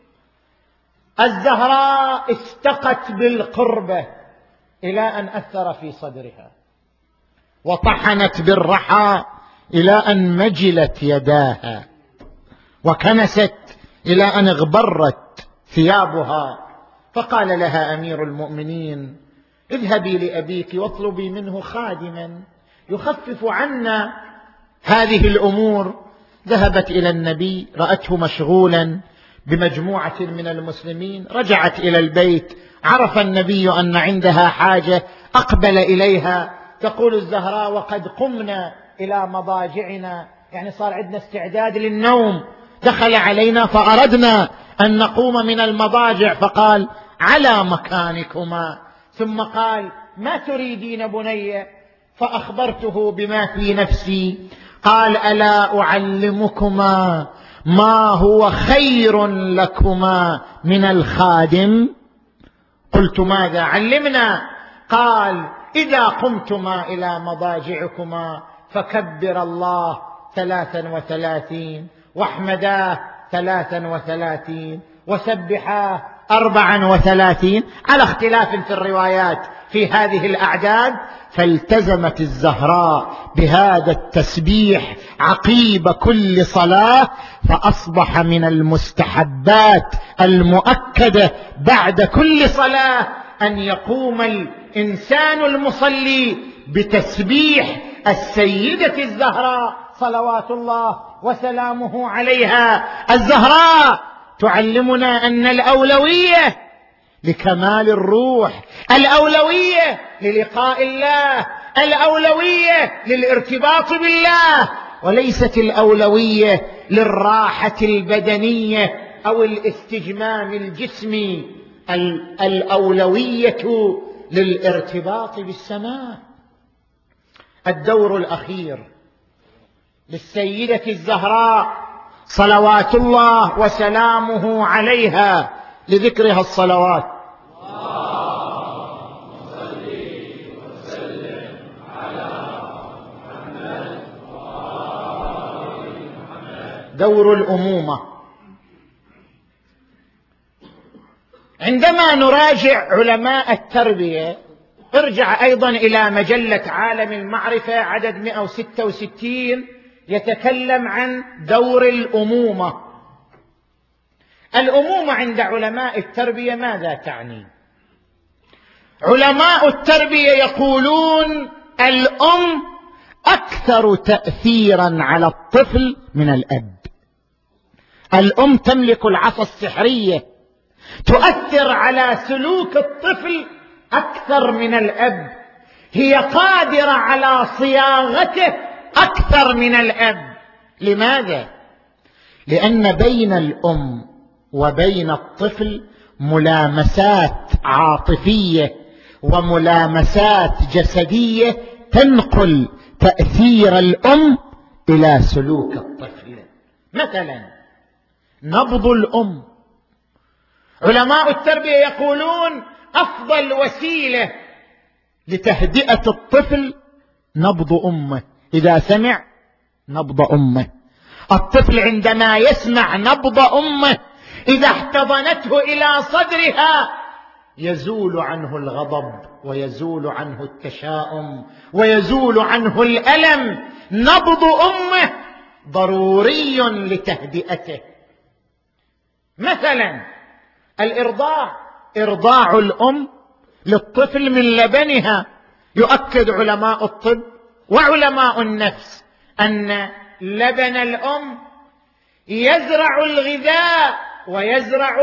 الزهراء استقت بالقربة إلى أن أثر في صدرها، وطحنت بالرحى إلى أن مجلت يداها، وكنست إلى أن اغبرت ثيابها. فقال لها أمير المؤمنين: اذهبي لأبيك واطلبي منه خادما يخفف عنا هذه الأمور. ذهبت إلى النبي، رأته مشغولا بمجموعة من المسلمين، رجعت إلى البيت، عرف النبي أن عندها حاجة، أقبل إليها. تقول الزهراء: وقد قمنا إلى مضاجعنا، يعني صار عندنا استعداد للنوم. دخل علينا فأردنا أن نقوم من المضاجع، فقال: على مكانكما. ثم قال: ما تريدين بني؟ فأخبرته بما في نفسي. قال: ألا أعلمكما ما هو خير لكما من الخادم؟ قلت: ماذا؟ علمنا. قال: إذا قمتما إلى مضاجعكما فكبر الله 33 واحمداه 33 وسبحاه 34، على اختلاف في الروايات في هذه الأعداد. فالتزمت الزهراء بهذا التسبيح عقيب كل صلاة، فأصبح من المستحبات المؤكدة بعد كل صلاة أن يقوم الإنسان المصلي بتسبيح السيدة الزهراء صلوات الله وسلامه عليها. الزهراء تعلمنا أن الأولوية لكمال الروح، الأولوية للقاء الله، الأولوية للارتباط بالله، وليست الأولوية للراحة البدنية أو الاستجمام الجسمي. الأولوية للارتباط بالسماء. الدور الأخير للسيدة الزهراء صلوات الله وسلامه عليها، لذكرها الصلوات. دور الأمومة. عندما نراجع علماء التربية، ارجع أيضا إلى مجلة عالم المعرفة عدد 166، يتكلم عن دور الأمومة. الأمومة عند علماء التربية ماذا تعني؟ علماء التربية يقولون الأم أكثر تأثيرا على الطفل من الأب. الأم تملك العصا السحرية، تؤثر على سلوك الطفل أكثر من الأب، هي قادرة على صياغته أكثر من الأب. لماذا؟ لأن بين الأم وبين الطفل ملامسات عاطفية وملامسات جسدية تنقل تأثير الأم إلى سلوك الطفل. مثلا نبض الأم، علماء التربية يقولون أفضل وسيلة لتهدئة الطفل نبض أمه. إذا سمع نبض أمه، الطفل عندما يسمع نبض أمه إذا احتضنته إلى صدرها يزول عنه الغضب ويزول عنه التشاؤم ويزول عنه الألم. نبض أمه ضروري لتهدئته. مثلا الإرضاع، إرضاع الأم للطفل من لبنها، يؤكد علماء الطب وعلماء النفس أن لبن الأم يزرع الغذاء ويزرع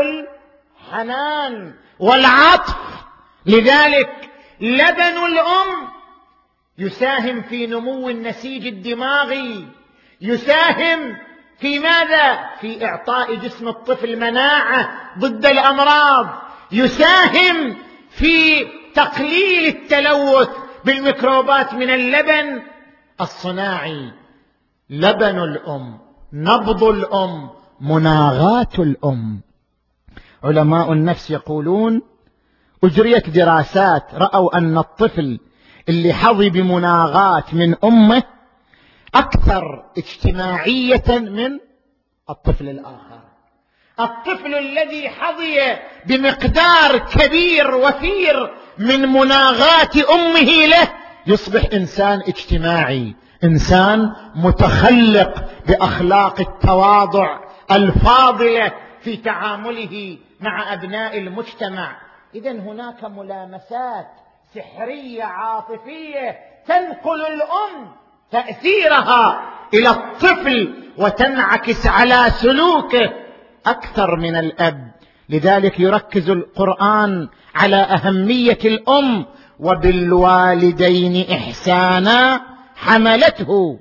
الحنان والعطف. لذلك لبن الأم يساهم في نمو النسيج الدماغي، يساهم في ماذا؟ في إعطاء جسم الطفل مناعة ضد الأمراض، يساهم في تقليل التلوث بالميكروبات من اللبن الصناعي. لبن الأم، نبض الأم، مناغاة الأم. علماء النفس يقولون أجريت دراسات رأوا أن الطفل اللي حظي بمناغاة من أمه أكثر اجتماعية من الطفل الآخر. الطفل الذي حظي بمقدار كبير وفير من مناغاة أمه له يصبح إنسان اجتماعي، إنسان متخلق بأخلاق التواضع الفاضلة في تعامله مع أبناء المجتمع. إذن هناك ملامسات سحرية عاطفية تنقل الأم تأثيرها إلى الطفل وتنعكس على سلوكه أكثر من الأب. لذلك يركز القرآن على أهمية الأم. وبالوالدين إحسانا حملته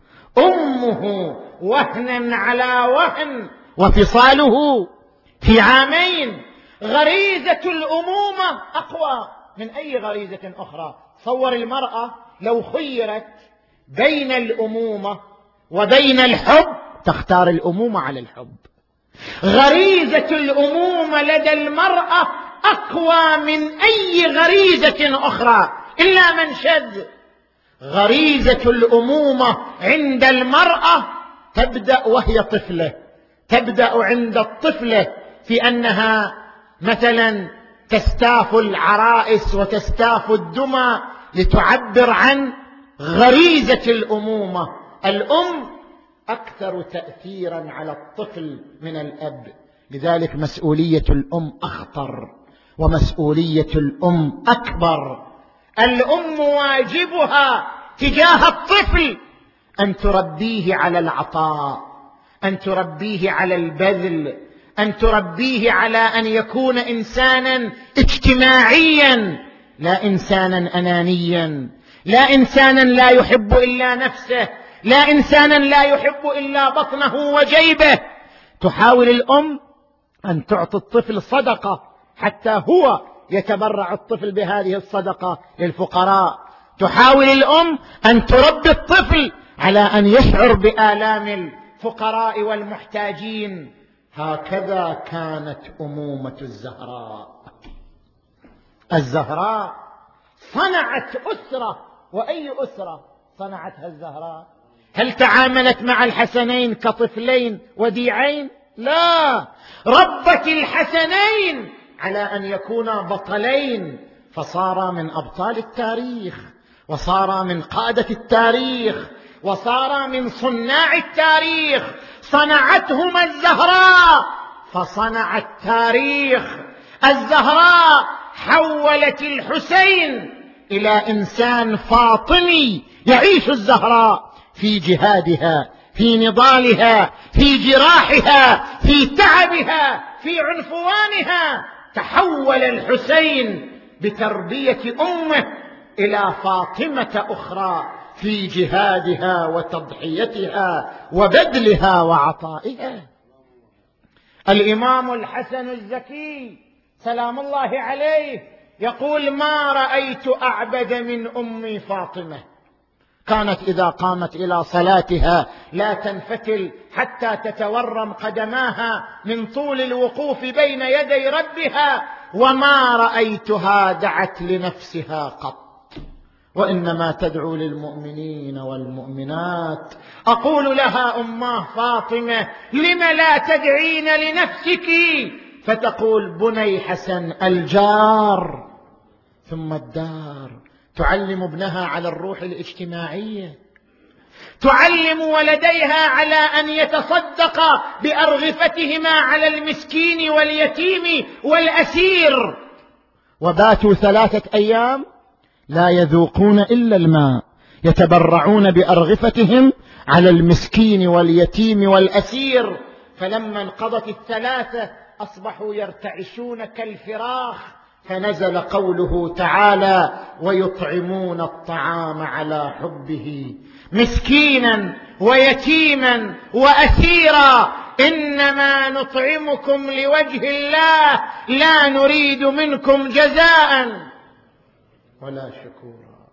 أمه وهنا على وهن وفصاله في عامين. غريزة الأمومة أقوى من أي غريزة أخرى. تصور المرأة لو خيرت بين الأمومة وبين الحب تختار الأمومة على الحب. غريزة الأمومة لدى المرأة أقوى من أي غريزة أخرى إلا من شذ. غريزة الأمومة عند المرأة تبدأ وهي طفلة، تبدأ عند الطفلة في أنها مثلا تستاف العرائس وتستاف الدمى لتعبر عن غريزة الأمومة. الأم أكثر تأثيرا على الطفل من الأب. لذلك مسؤولية الأم أخطر ومسؤولية الأم أكبر. الأم واجبها تجاه الطفل أن تربيه على العطاء، أن تربيه على البذل، أن تربيه على أن يكون إنسانا اجتماعيا، لا إنسانا أنانيا، لا إنسانا لا يحب إلا نفسه، لا إنسانا لا يحب إلا بطنه وجيبه. تحاول الأم أن تعطي الطفل صدقة حتى هو يتبرع الطفل بهذه الصدقة للفقراء. تحاول الأم أن تربي الطفل على أن يشعر بآلام الفقراء والمحتاجين. هكذا كانت أمومة الزهراء. الزهراء صنعت أسرة. وأي أسرة صنعتها الزهراء؟ هل تعاملت مع الحسنين كطفلين وديعين؟ لا، ربت الحسنين على أن يكونا بطلين، فصار من أبطال التاريخ، وصار من قادة التاريخ، وصار من صناع التاريخ. صنعتهما الزهراء فصنع التاريخ. الزهراء حولت الحسين إلى إنسان فاطمي يعيش الزهراء في جهادها، في نضالها، في جراحها، في تعبها، في عنفوانها. تحول الحسين بتربية أمه إلى فاطمة أخرى في جهادها وتضحيتها وبذلها وعطائها. الإمام الحسن الزكي سلام الله عليه يقول: ما رأيت أعبد من أمي فاطمة. كانت إذا قامت إلى صلاتها لا تنفتل حتى تتورم قدماها من طول الوقوف بين يدي ربها، وما رأيتها دعت لنفسها قط، وإنما تدعو للمؤمنين والمؤمنات. أقول لها أماه فاطمة: لم لا تدعين لنفسك؟ فتقول: بني حسن، الجار ثم الدار. تعلم ابنها على الروح الاجتماعية، تعلم ولديها على أن يتصدق بأرغفتهما على المسكين واليتيم والأسير. وباتوا 3 أيام لا يذوقون إلا الماء، يتبرعون بأرغفتهم على المسكين واليتيم والأسير. فلما انقضت 3 أصبحوا يرتعشون كالفراخ، فنزل قوله تعالى: ويطعمون الطعام على حبه مسكينا ويتيما وأسيرا إنما نطعمكم لوجه الله لا نريد منكم جزاء ولا شكورا.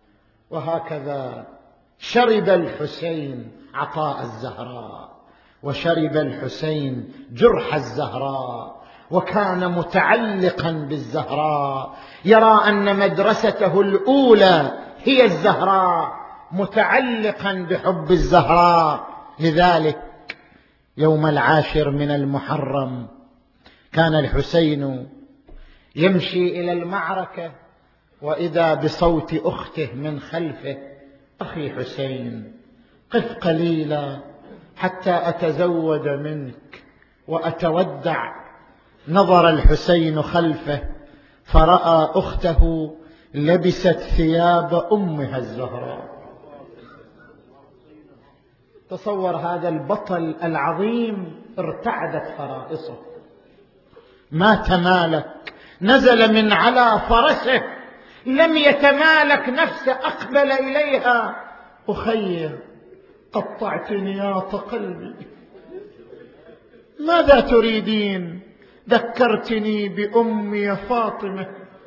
وهكذا شرب الحسين عطاء الزهراء، وشرب الحسين جرح الزهراء، وكان متعلقا بالزهراء، يرى أن مدرسته الأولى هي الزهراء، متعلقا بحب الزهراء. لذلك يوم 10 من المحرم كان الحسين يمشي إلى المعركة، وإذا بصوت أخته من خلفه: أخي حسين، قف قليلا حتى أتزود منك وأتودع. نظر الحسين خلفه فرأى أخته لبست ثياب أمها الزهراء. تصور هذا البطل العظيم ارتعدت فرائصه، ما تمالك، نزل من على فرسه، لم يتمالك نفسه، أقبل إليها: أخي، قطعت نياط قلبي، ماذا تريدين؟ ذكرتني بأمي فاطمة.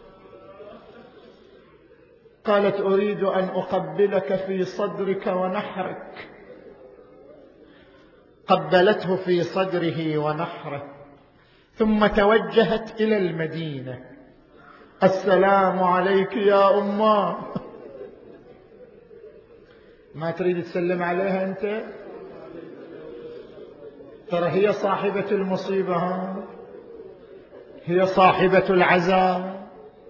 قالت: أريد أن أقبلك في صدرك ونحرك. قبلته في صدره ونحره، ثم توجهت إلى المدينة: السلام عليك يا أماه. ما تريد تسلم عليها أنت؟ ترى هي صاحبة المصيبة، هي صاحبة العزاء.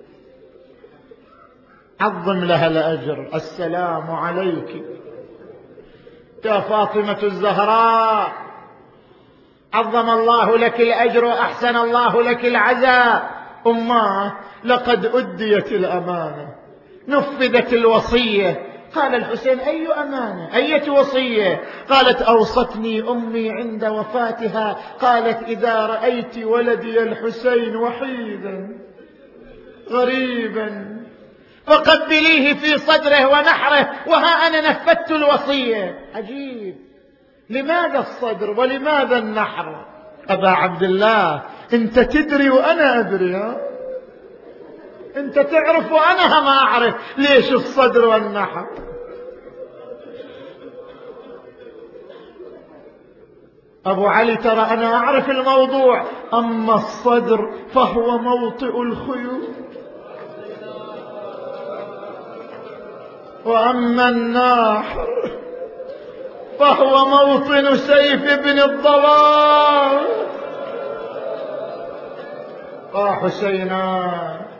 عظم لها الأجر: السلام عليك يا فاطمة الزهراء، عظم الله لك الأجر وأحسن الله لك العزاء. أماه، لقد أديت الأمانة، نفذت الوصية، قال الحسين: أي أمانة؟ أية وصية؟ قالت: أوصتني أمي عند وفاتها، قالت: إذا رأيت ولدي الحسين وحيدا غريبا فقبليه في صدره ونحره، وها أنا نفذت الوصية. عجيب، لماذا الصدر ولماذا النحر؟ أبا عبد الله، أنت تدري وأنا أدري، أنت تعرف وأنا ما أعرف، ليش الصدر والنحر؟ أبو علي: ترى أنا أعرف الموضوع، أما الصدر فهو موطئ الخيول، وأما النحر فهو موطن سيف ابن الضباب. حسينا.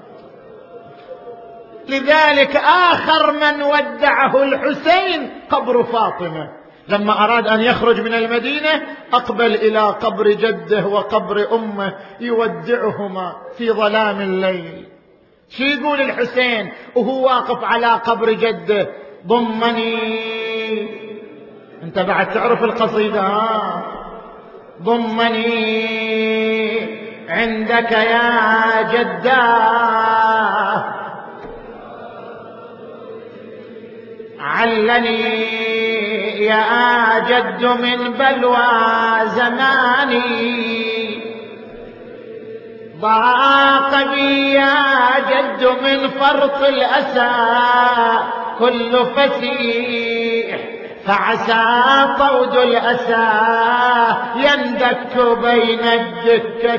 لذلك آخر من ودعه الحسين قبر فاطمة، لما أراد أن يخرج من المدينة أقبل إلى قبر جده وقبر أمه يودعهما في ظلام الليل. شو يقول الحسين وهو واقف على قبر جده؟ ضمني، انت بعد تعرف القصيدة، ضمني عندك يا جداه، علني يا جد من بلوى زماني، ضاق بي يا جد من فرط الأسى كل فسيح، فعسى طود الأسى يندك بين الدكة.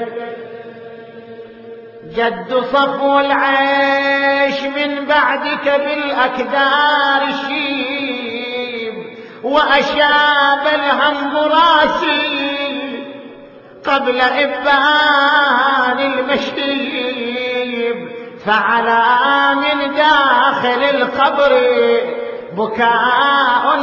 جد صفو العيش من بعدك بالأكدار شيب، وأشاب الهم راسي قبل إبان المشيب، فعلى من داخل القبر بكاء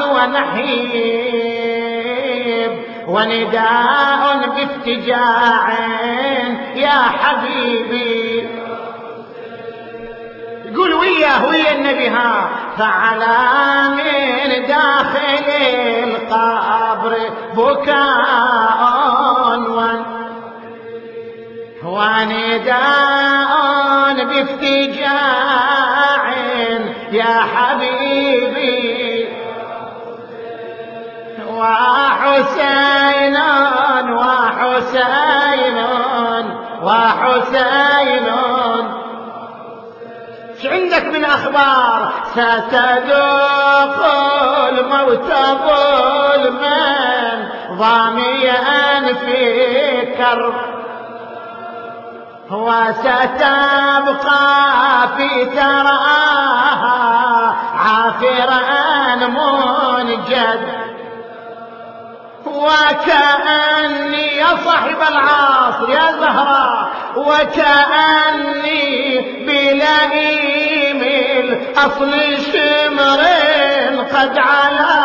ونحيب، ونداء بافتجاع يا حبيبي. يقول ويا النبي: فعلى من داخل القبر بكاء ونداء بافتجاع يا حبيبي، وحسين وحسين وحسين. شو عندك من أخبار؟ ستذوق الموت ظلما ضاميا في كرب، وستبقى في ثراها عافرا منجد، وكأني يا صاحب العصر يا زهراء، وكأني بلئيم الأصل شمر قد علا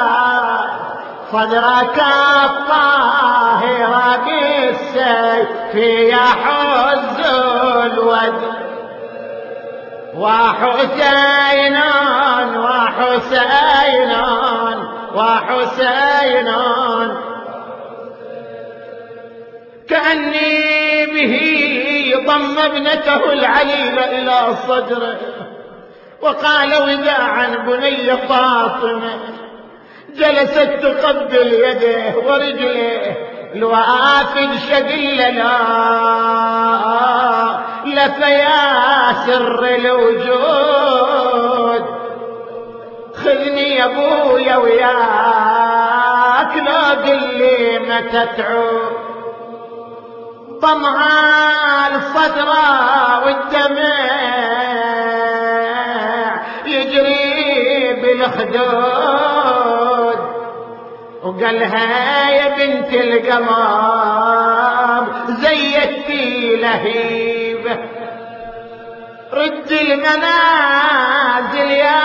صدرك الطاهر بالسيف يحز الود، وحسين وحسين وحسين، كأني به ضم ابنته العليلة إلى صدره وقال وداعا بني فاطمة. جلست تقبل يده ورجله، الوافد شقل لا لفيا سر الوجود، خذني يا ابويا وياك لو قل لي متى تعود. ضمها الصدرة والدمع يجري بالخدود، وقالها يا بنت القمر زيتي لهيبة، رد المنازل يا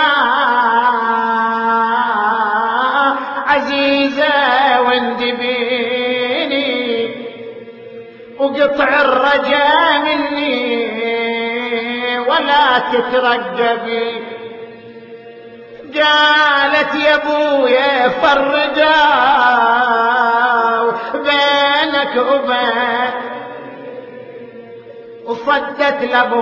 عزيزة واندبيني، وقطع الرجاء مني ولا تترقبي. قالت يا ابويا فرقوا بينك وبين، وصدت لابو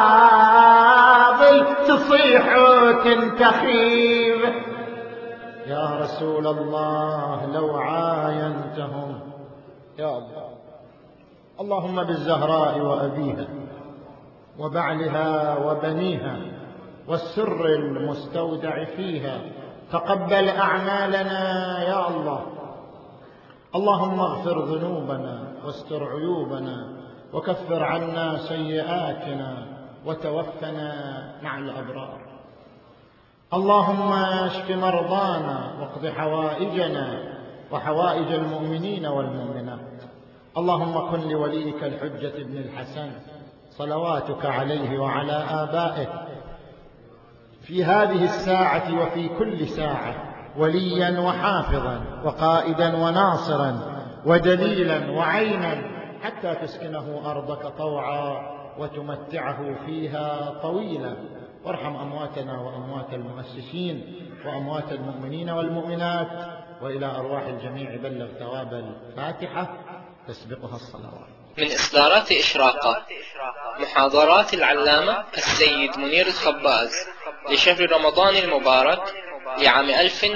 فاضل تصيح وتنتخيب. يا رسول الله لو عاينتهم يا الله، اللهم بالزهراء وأبيها وبعلها وبنيها والسر المستودع فيها تقبل أعمالنا يا الله. اللهم اغفر ذنوبنا واستر عيوبنا وكفر عنا سيئاتنا وتوفنا مع الأبرار. اللهم اشف مرضانا واقض حوائجنا وحوائج المؤمنين والمؤمنات. اللهم كن لوليك الحجة ابن الحسن صلواتك عليه وعلى آبائه في هذه الساعة وفي كل ساعة وليا وحافظا وقائدا وناصرا ودليلا وعينا حتى تسكنه أرضك طوعا وتمتعه فيها طويلا. وارحم أمواتنا وأموات المؤسسين وأموات المؤمنين والمؤمنات، وإلى أرواح الجميع بلغ ثواب الفاتحة تسبقها الصلوات. من إصدارات إشراقة محاضرات العلامة السيد منير الخباز لشهر رمضان المبارك لعام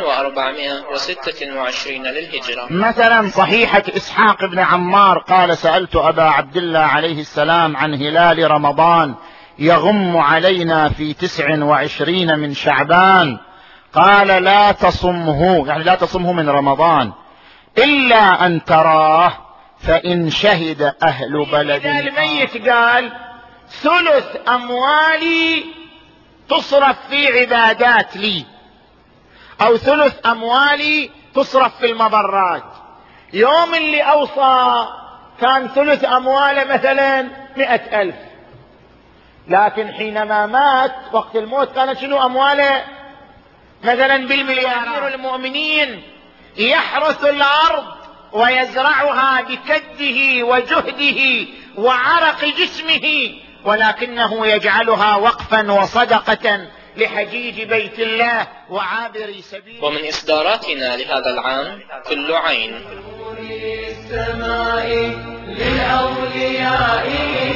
1426 للهجرة. مثلا صحيحة إسحاق بن عمار قال: سألت أبا عبد الله عليه السلام عن هلال رمضان يغم علينا في 29 من شعبان، قال: لا تصمه، يعني لا تصمه من رمضان إلا أن تراه فإن شهد أهل بلد. إذا الميت قال: ثلث أموالي تصرف في عبادات لي، أو ثلث أموالي تصرف في المضرات، يوم اللي أوصى كان ثلث أمواله مثلا 100,000، لكن حينما مات وقت الموت كانت شنو أمواله؟ مثلا بالمليار. المؤمنين يحرث الأرض ويزرعها بكده وجهده وعرق جسمه، ولكنه يجعلها وقفا وصدقة لحجيج بيت الله وعابري سبيل. ومن إصداراتنا لهذا العام كل عين. السماء للأولياء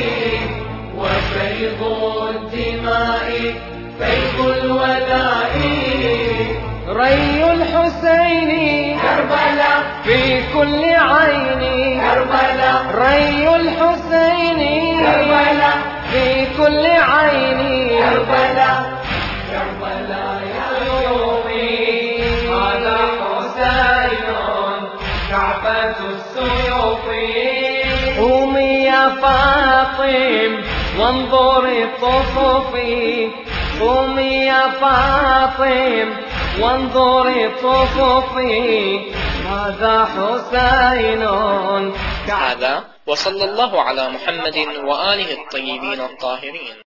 وفيض الدماء فيض الولاء، ري الحسين كربلاء في كل عين، كربلاء ري الحسين كربلاء في كل عين، كربلاء كربلاء يا يومي هذا حسين كعبة السيوف. قومي يا فاطم وانظري الصفوف، قومي يا فاطم وانظري الصفوف، هذا حسين. هذا وصلى الله على محمد وآله الطيبين الطاهرين.